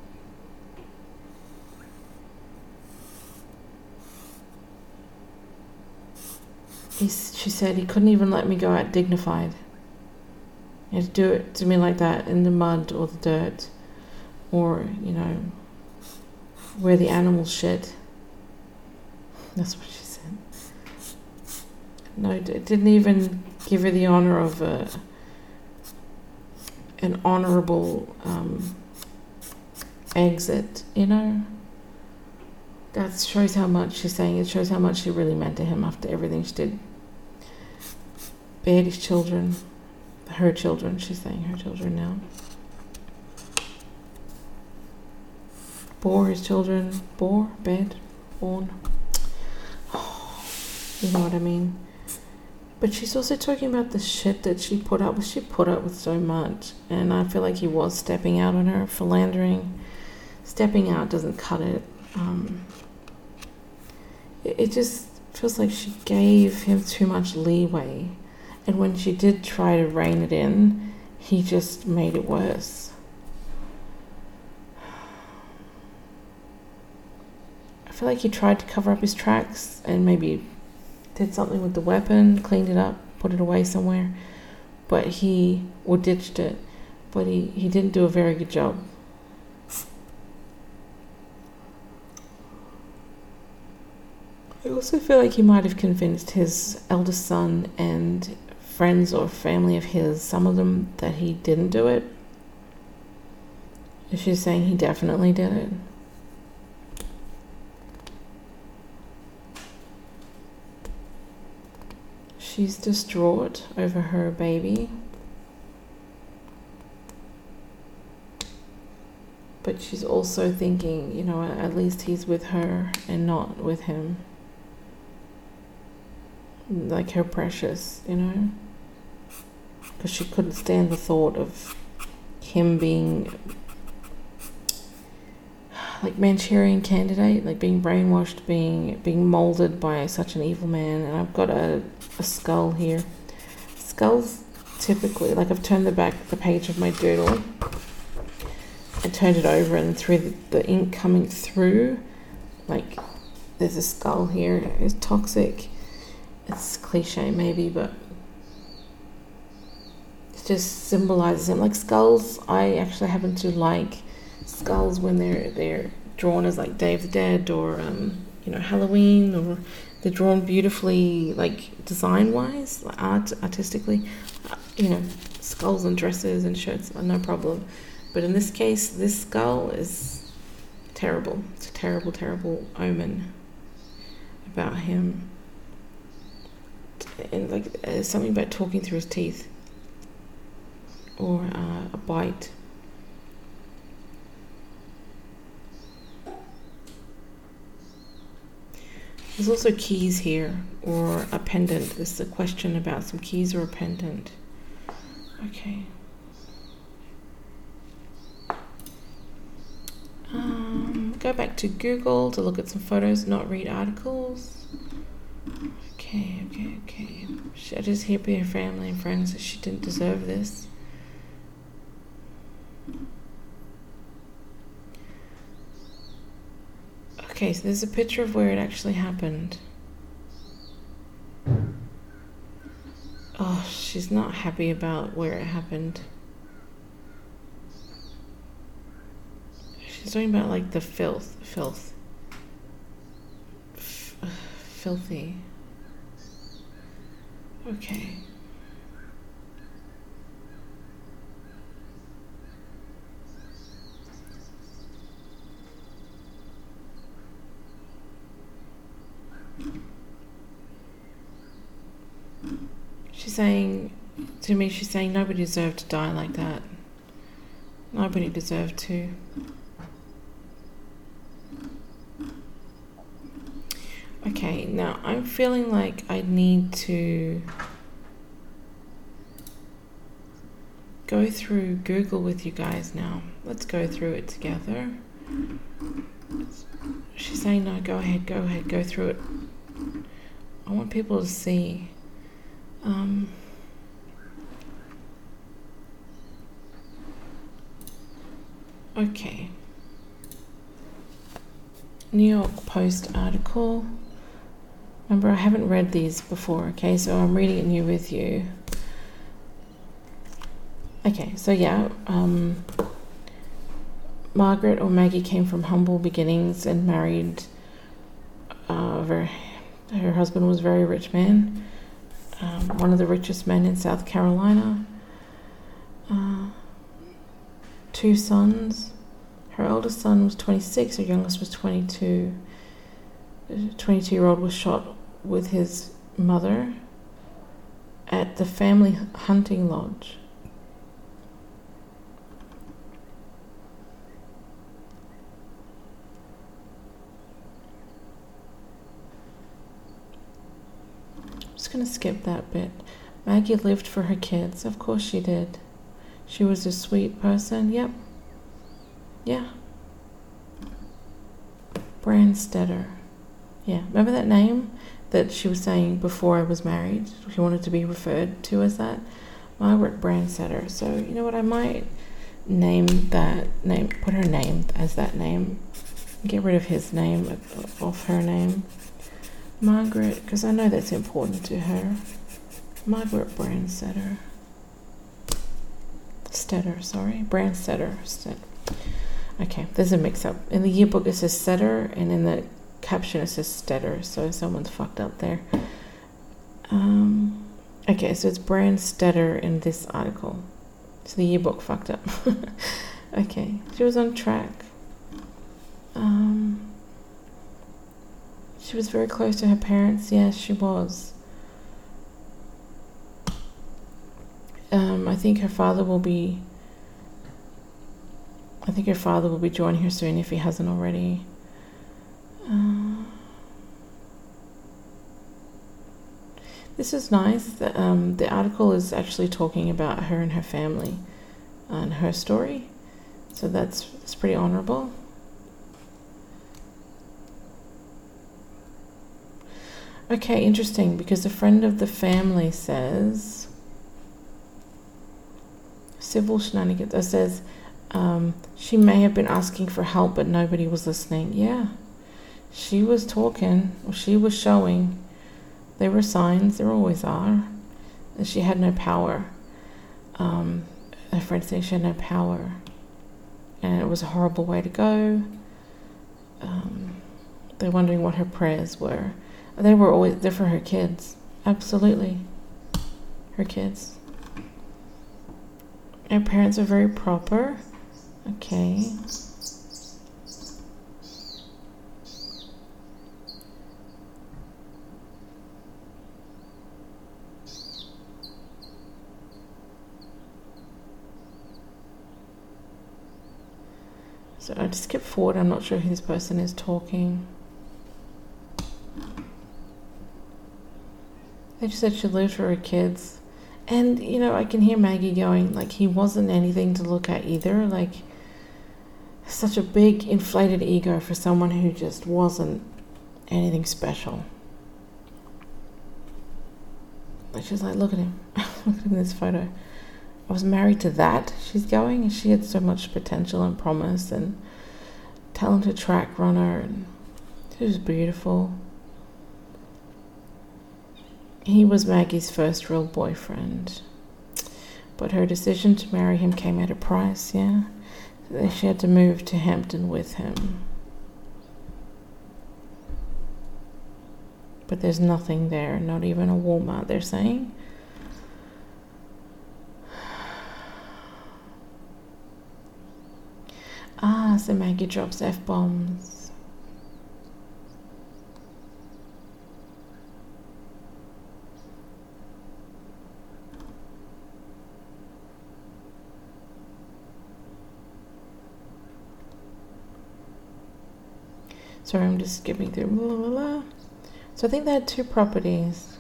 He's, she said he couldn't even let me go out dignified. He had to do it to me like that in the mud or the dirt, or, you know, where the animals shit. That's what she said. No, it didn't even give her the honor of a, an honorable um, exit, you know? That shows how much she's saying. It shows how much she really meant to him after everything she did. Bared his children. Her children. She's saying her children now. Bore his children. Bore? Bed? Born? Oh, you know what I mean? But she's also talking about the shit that she put up with. She put up with so much. And I feel like he was stepping out on her, philandering. Stepping out doesn't cut it. Um... It just feels like she gave him too much leeway. And when she did try to rein it in, he just made it worse. I feel like he tried to cover up his tracks and maybe did something with the weapon, cleaned it up, put it away somewhere. But he, or ditched it. But he, he didn't do a very good job. I also feel like he might have convinced his eldest son and friends or family of his, some of them, that he didn't do it. She's saying he definitely did it. She's distraught over her baby. But she's also thinking, you know, at least he's with her and not with him. Like her precious, you know, because she couldn't stand the thought of him being like Manchurian Candidate, like being brainwashed, being being molded by such an evil man. And I've got a, a skull here. Skulls typically, like I've turned the back the page of my doodle and turned it over, and through the, the ink coming through, like there's a skull here. It's toxic. It's cliche maybe, but just symbolizes him. Like skulls, I actually happen to like skulls when they're they're drawn as like Day of the Dead or um, you know, Halloween, or they're drawn beautifully, like design wise, like art artistically. Uh, you know, skulls and dresses and shirts are no problem, but in this case, this skull is terrible. It's a terrible, terrible omen about him. And like uh, something about talking through his teeth, or uh, a bite. There's also keys here, or a pendant. This is a question about some keys or a pendant. Okay. Um, go back to Google to look at some photos, not read articles. Okay, okay, okay. She, I just hear her family and friends that she didn't deserve this. Okay, so there's a picture of where it actually happened. Oh, she's not happy about where it happened. She's talking about like the filth, filth. F- filthy. Okay. She's saying, to me, she's saying nobody deserved to die like that. Nobody deserved to. Okay, now I'm feeling like I need to go through Google with you guys now. Let's go through it together. She's saying, no, go ahead, go ahead, go through it. I want people to see. Um, okay. New York Post article. Remember, I haven't read these before, okay? So I'm reading it new with you. Okay, so yeah, um, Margaret or Maggie came from humble beginnings and married uh, very, her husband was a very rich man. Um, one of the richest men in South Carolina. Uh, two sons. Her eldest son was twenty-six, her youngest was twenty-two. The twenty-two-year-old was shot with his mother at the family hunting lodge. I'm just going to skip that bit. Maggie lived for her kids. Of course she did. She was a sweet person. Yep. Yeah. Branstetter. Yeah. Remember that name that she was saying before I was married? She wanted to be referred to as that? Margaret Branstetter. So, you know what? I might name that name, put her name as that name. Get rid of his name off her name. Margaret, because I know that's important to her. Margaret Branstetter. Stetter, sorry. Branstetter. Stetter. Okay, there's a mix-up. In the yearbook it says Stetter, and in the caption it says Stetter, so someone's fucked up there. Um, okay, so it's Branstetter in this article. So the yearbook fucked up. Okay, she was on track. Um... She was very close to her parents. Yes, she was. Um, I think her father will be... I think her father will be joining her soon if he hasn't already. Uh, this is nice. The, um, the article is actually talking about her and her family and her story. So that's, that's pretty honorable. Okay, interesting, because a friend of the family says, civil shenanigans, it says, um, she may have been asking for help, but nobody was listening. Yeah, she was talking, or she was showing. There were signs, there always are, that she had no power. Um, her friends saying she had no power, and it was a horrible way to go. Um, they're wondering what her prayers were. They were always there for her kids. Absolutely, her kids. Her parents are very proper. Okay. So I just skip forward. I'm not sure who this person is talking. They just said she lived for her kids. And, you know, I can hear Maggie going, like, he wasn't anything to look at either. Like, such a big, inflated ego for someone who just wasn't anything special. Like, she's like, look at him. Look at him in this photo. I was married to that, she's going. And she had so much potential and promise and talented track runner. And she was beautiful. He was Maggie's first real boyfriend, but her decision to marry him came at a price, yeah? She had to move to Hampton with him. But there's nothing there, not even a Walmart, they're saying. Ah, so Maggie drops F-bombs. Sorry, I'm just skipping through. Blah, blah, blah. So I think they had two properties.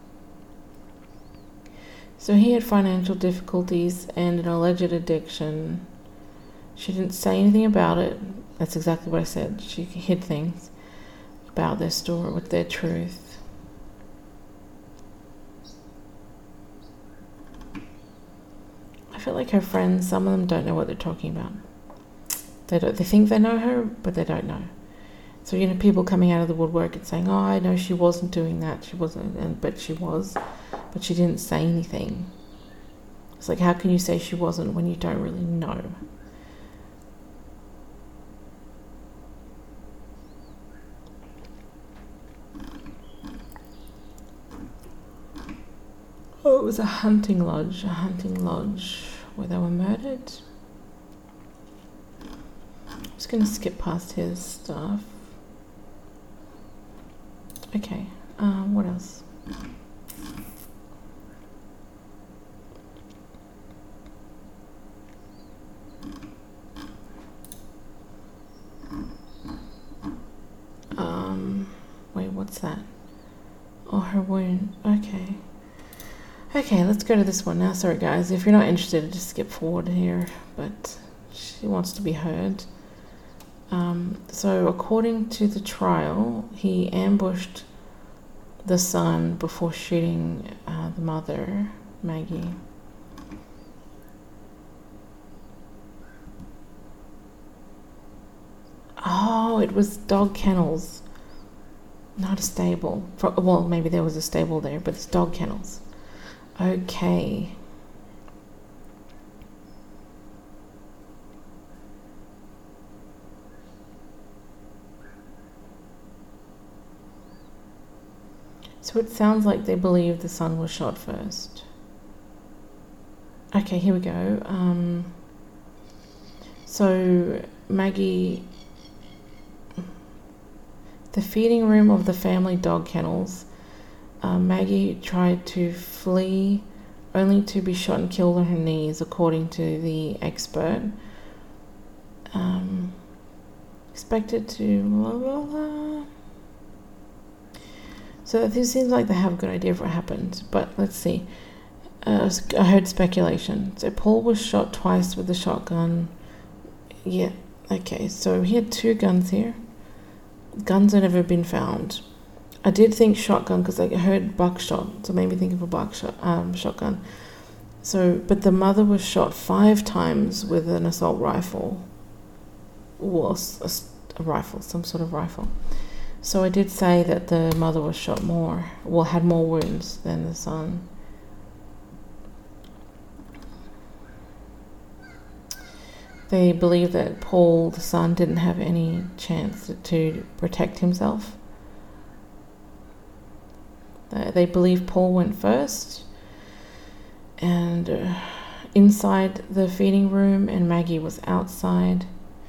So he had financial difficulties and an alleged addiction. She didn't say anything about it. That's exactly what I said. She hid things about their story with their truth. I feel like her friends, some of them don't know what they're talking about. They don't. They think they know her, but they don't know. So, you know, people coming out of the woodwork and saying, oh, I know she wasn't doing that, she wasn't, and but she was, but she didn't say anything. It's like, how can you say she wasn't when you don't really know? Oh, it was a hunting lodge, a hunting lodge where they were murdered. I'm just going to skip past his stuff. Okay, um, what else? Um, wait, what's that? Oh, her wound. Okay. Okay, let's go to this one now. Sorry, guys. If you're not interested, just skip forward here. But she wants to be heard. Um, so according to the trial, he ambushed the son before shooting uh, the mother, Maggie. Oh, it was dog kennels, not a stable. Well, maybe there was a stable there, but it's dog kennels. Okay. So it sounds like they believe the son was shot first. Okay, here we go. Um, so Maggie, the feeding room of the family dog kennels, uh, Maggie tried to flee only to be shot and killed on her knees, according to the expert. Um, expected to blah, blah, blah. So it seems like they have a good idea of what happened, but let's see. Uh, I heard speculation. So Paul was shot twice with a shotgun. Yeah, okay, so he had two guns here. Guns have never been found. I did think shotgun because I heard buckshot, so it made me think of a buckshot um, shotgun. So, but the mother was shot five times with an assault rifle, or a, a rifle, some sort of rifle. So I did say that the mother was shot more, well, had more wounds than the son. They believe that Paul, the son, didn't have any chance to protect himself. They believe Paul went first, and uh, inside the feeding room, and Maggie was outside.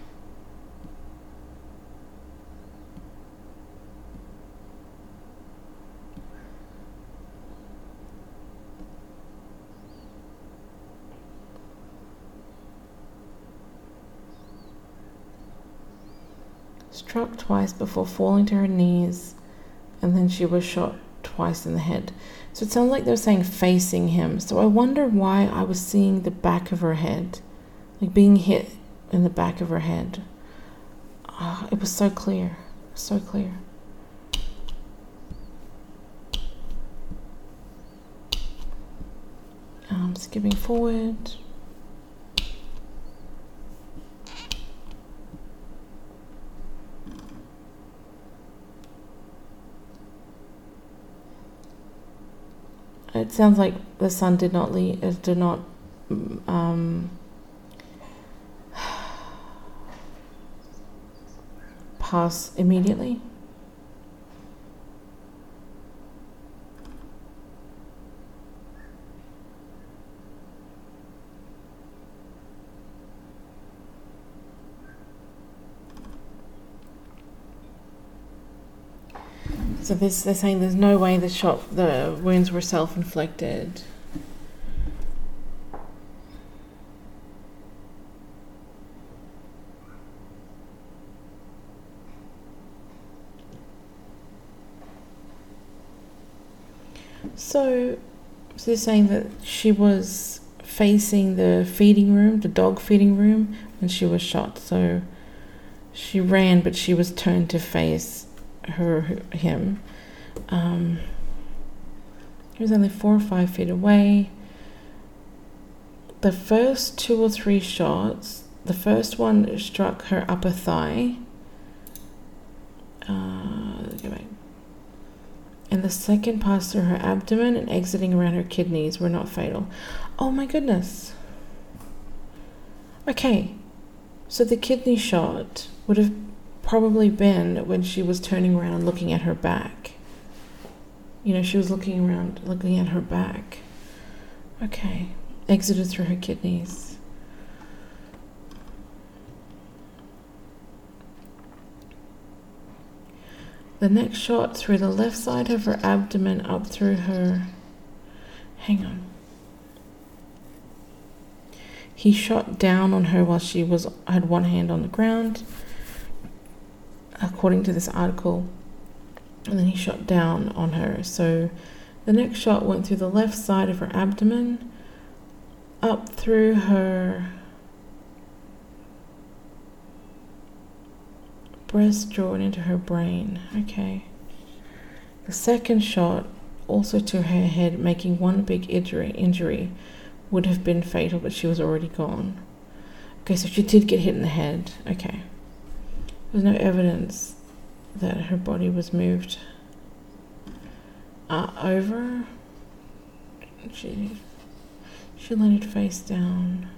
Struck twice before falling to her knees, and then she was shot twice in the head. So it sounds like they're saying facing him. So I wonder why I was seeing the back of her head, like being hit in the back of her head. Oh, it was so clear, so clear. Um, skipping forward. It sounds like the son did not leave, uh, did not um, pass immediately. So this, they're saying there's no way the shot, the wounds were self-inflicted. So, so they're saying that she was facing the feeding room, the dog feeding room, when she was shot. So she ran, but she was turned to face her him. Um, he was only four or five feet away. The first two or three shots, the first one struck her upper thigh. Uh, go back. And the second passed through her abdomen and exiting around her kidneys were not fatal. Oh my goodness. Okay, so the kidney shot would have probably been when she was turning around and looking at her back. You know, she was looking around, looking at her back. Okay, exited through her kidneys. The next shot through the left side of her abdomen up through her... Hang on. He shot down on her while she was had one hand on the ground, according to this article, and then he shot down on her. So the next shot went through the left side of her abdomen, up through her breast jaw and into her brain. Okay. The second shot also to her head, making one big injury, injury would have been fatal, but she was already gone. Okay, so she did get hit in the head. Okay. There's no evidence that her body was moved uh, over. She, she landed face down.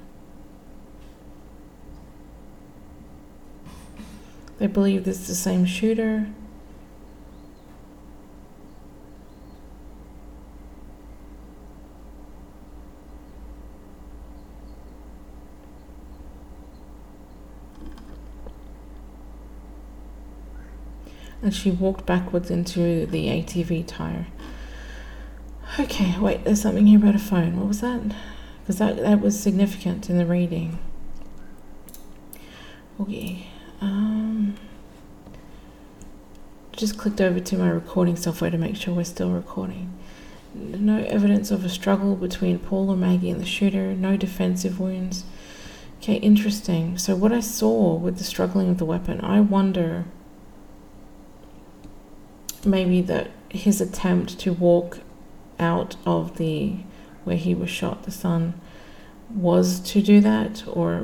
They believe this is the same shooter. And she walked backwards into the A T V tire. Okay, wait, there's something here about a phone. What was that? Because that, that was significant in the reading. Okay. Um, just clicked over to my recording software to make sure we're still recording. No evidence of a struggle between Paul or Maggie and the shooter. No defensive wounds. Okay, interesting. So what I saw with the struggling of the weapon, I wonder... maybe that his attempt to walk out of the where he was shot, the son, was to do that, or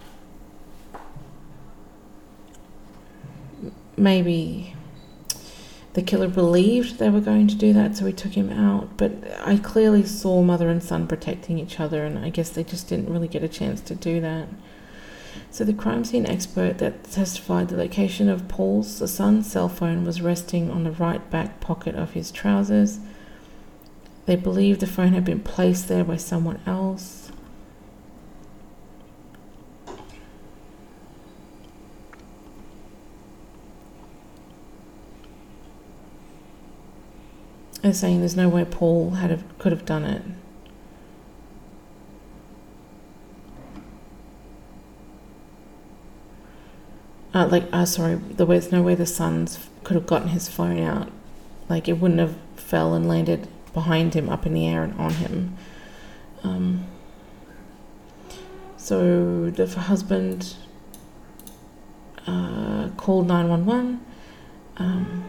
maybe the killer believed they were going to do that, so he took him out. But I clearly saw mother and son protecting each other, and I guess they just didn't really get a chance to do that. So the crime scene expert that testified the location of Paul's, the son's cell phone was resting on the right back pocket of his trousers. They believe the phone had been placed there by someone else. They're saying there's no way Paul had have, could have done it. Uh, like, uh, sorry, there's no way the sons could have gotten his phone out. Like, it wouldn't have fell and landed behind him, up in the air and on him. Um, so the husband uh, called nine one one. Um,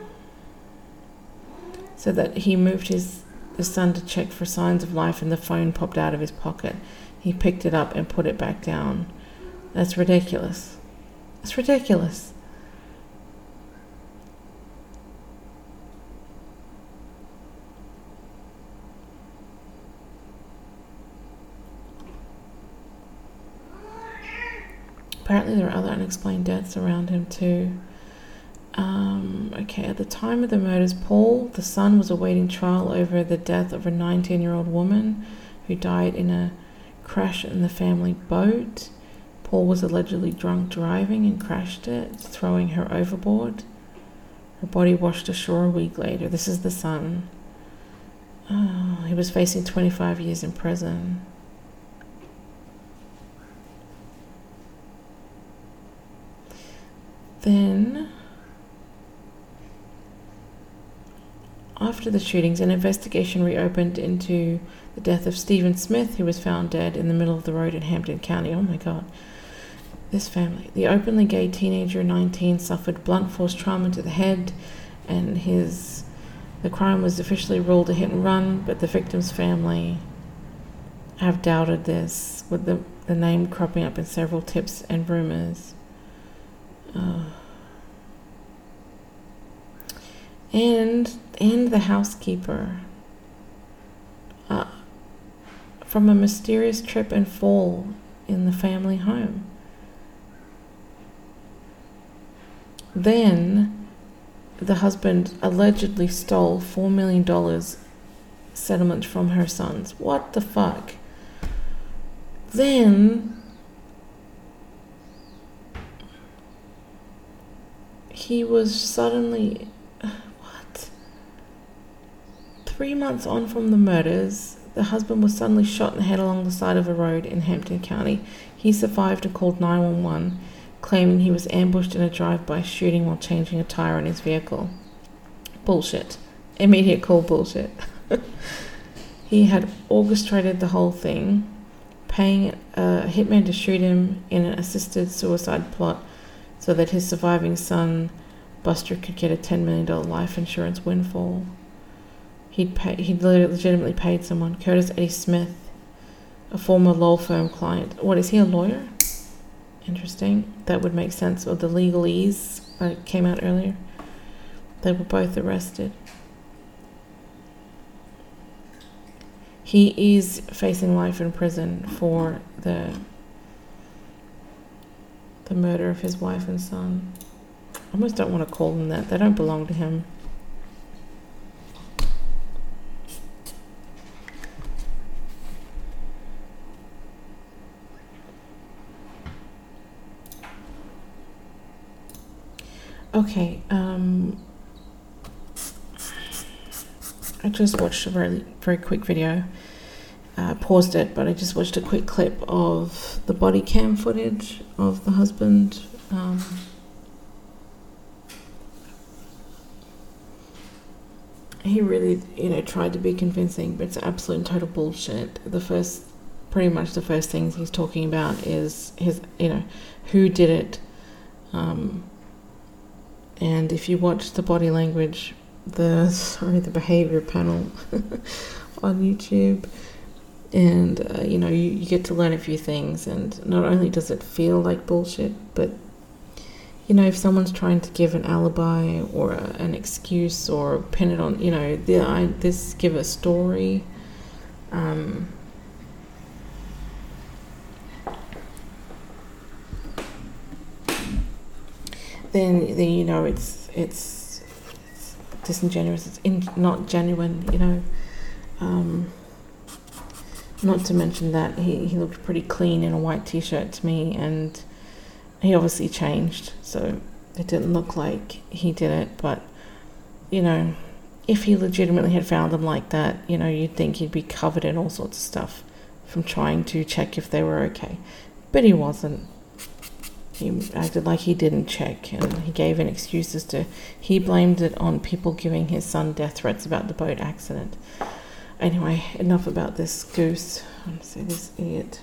so that he moved his the son to check for signs of life, and the phone popped out of his pocket. He picked it up and put it back down. That's ridiculous. It's ridiculous. Apparently there are other unexplained deaths around him too. Um, okay, at the time of the murders, Paul, the son, was awaiting trial over the death of a nineteen-year-old woman who died in a crash in the family boat. Paul was allegedly drunk driving and crashed it, throwing her overboard. Her body washed ashore a week later. This is the son. Oh, he was facing twenty-five years in prison. Then, after the shootings, an investigation reopened into the death of Stephen Smith, who was found dead in the middle of the road in Hampton County. Oh my God. This family. The openly gay teenager, nineteen, suffered blunt force trauma to the head, and his the crime was officially ruled a hit and run, but the victim's family have doubted this, with the, the name cropping up in several tips and rumors. Uh, and and the housekeeper uh, from a mysterious trip and fall in the family home. Then the husband allegedly stole four million dollars settlement from her sons. What the fuck? Then he was suddenly, what? Three months on from the murders, the husband was suddenly shot in the head along the side of a road in Hampton County. He survived and called nine one one, claiming he was ambushed in a drive-by shooting while changing a tire on his vehicle. Bullshit. Immediate call bullshit. He had orchestrated the whole thing, paying a hitman to shoot him in an assisted suicide plot so that his surviving son, Buster, could get a ten million dollars life insurance windfall. He'd pay, he'd legitimately paid someone, Curtis Eddie Smith, a former law firm client. What, is he a lawyer? Interesting. That would make sense. Or the legalese that came out earlier. They were both arrested. He is facing life in prison for the the murder of his wife and son. I almost don't want to call them that. They don't belong to him. Okay, um, I just watched a very, very quick video. Uh, paused it, but I just watched a quick clip of the body cam footage of the husband. Um, he really, you know, tried to be convincing, but it's absolute and total bullshit. The first, pretty much the first things he's talking about is his, you know, who did it. Um, and if you watch the body language, the, sorry, the behavior panel on YouTube, and, uh, you know, you, you get to learn a few things, and not only does it feel like bullshit, but, you know, if someone's trying to give an alibi or a, an excuse or pin it on, you know, the, I, this give a story, um, then, then you know it's it's, it's disingenuous. It's in, not genuine. You know. Um, not to mention that he he looked pretty clean in a white t-shirt to me, and he obviously changed, so it didn't look like he did it. But you know, if he legitimately had found them like that, you know, you'd think he'd be covered in all sorts of stuff from trying to check if they were okay. But he wasn't. He acted like he didn't check, and he gave an excuse as to he blamed it on people giving his son death threats about the boat accident. Anyway, enough about this goose. I'm going to say this idiot.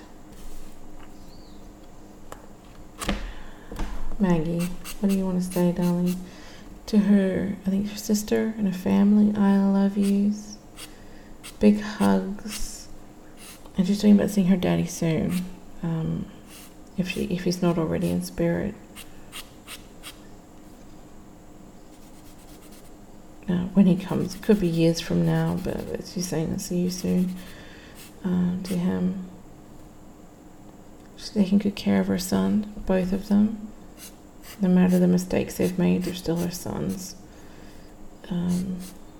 Maggie, what do you want to say, darling? To her, I think her sister and her family, I love yous. Big hugs. And she's talking about seeing her daddy soon. Um, if she, if he's not already in spirit. Uh, when he comes, it could be years from now, but she's saying I'll see you soon. Uh, to him. She's taking good care of her son, both of them. No matter the mistakes they've made, they're still her sons. Um,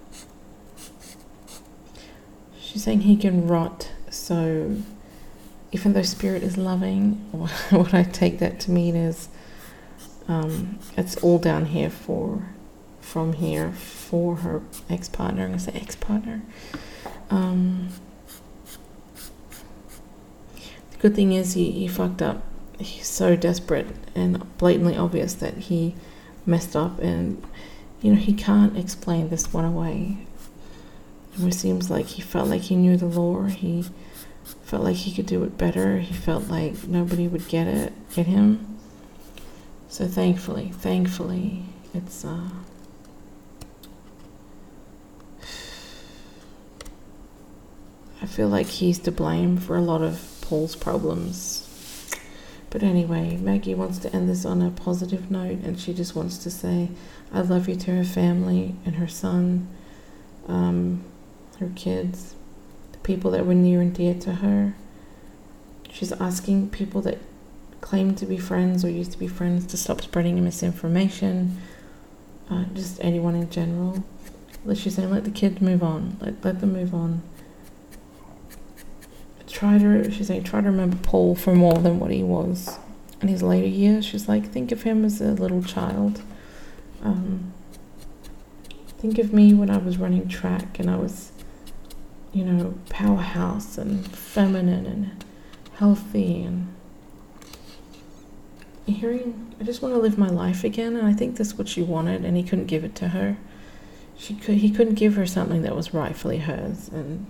she's saying he can rot, so even though spirit is loving, what I take that to mean is um, it's all down here for, from here, for her ex-partner. I'm going to say ex-partner. Um, the good thing is he, he fucked up. He's so desperate and blatantly obvious that he messed up, and you know he can't explain this one away. It seems like he felt like he knew the lore. He felt like he could do it better. He felt like nobody would get it, get him. So thankfully, thankfully, it's uh. I feel like he's to blame for a lot of Paul's problems. But anyway, Maggie wants to end this on a positive note, and she just wants to say, I love you to her family and her son, um, her kids, the people that were near and dear to her. She's asking people that claim to be friends or used to be friends to stop spreading misinformation, uh, just anyone in general. She's saying, let the kids move on, let, let them move on. Try to, she's saying, try to remember Paul for more than what he was in his later years. She's like, think of him as a little child. Um, think of me when I was running track and I was, you know, powerhouse and feminine and healthy and hearing, I just want to live my life again. And I think that's what she wanted, and he couldn't give it to her. She could, he couldn't give her something that was rightfully hers, and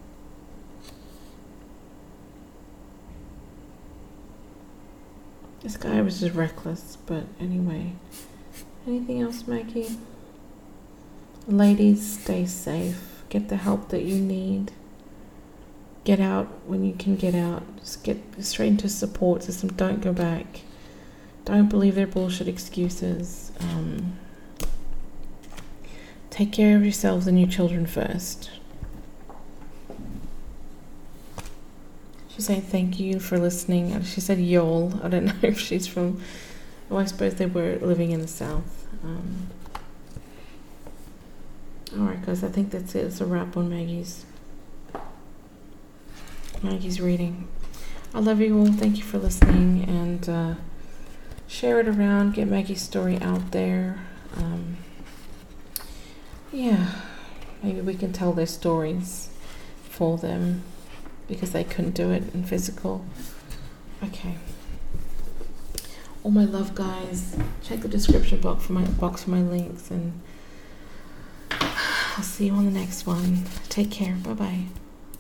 this guy was just reckless. But anyway, anything else, Maggie? Ladies, stay safe. Get the help that you need. Get out when you can get out. Just get straight into support system. Don't go back. Don't believe their bullshit excuses. Um, take care of yourselves and your children first. She's saying thank you for listening. She said y'all. I don't know if she's from... Oh, I suppose they were living in the South. Um, Alright guys, I think that's it. It's a wrap on Maggie's Maggie's reading. I love you all. Thank you for listening, and uh, share it around. Get Maggie's story out there. Um, yeah, maybe we can tell their stories for them, because they couldn't do it in physical. Okay. All my love, guys. Check the description box for my box for my links, and I'll see you on the next one. Take care. Bye bye.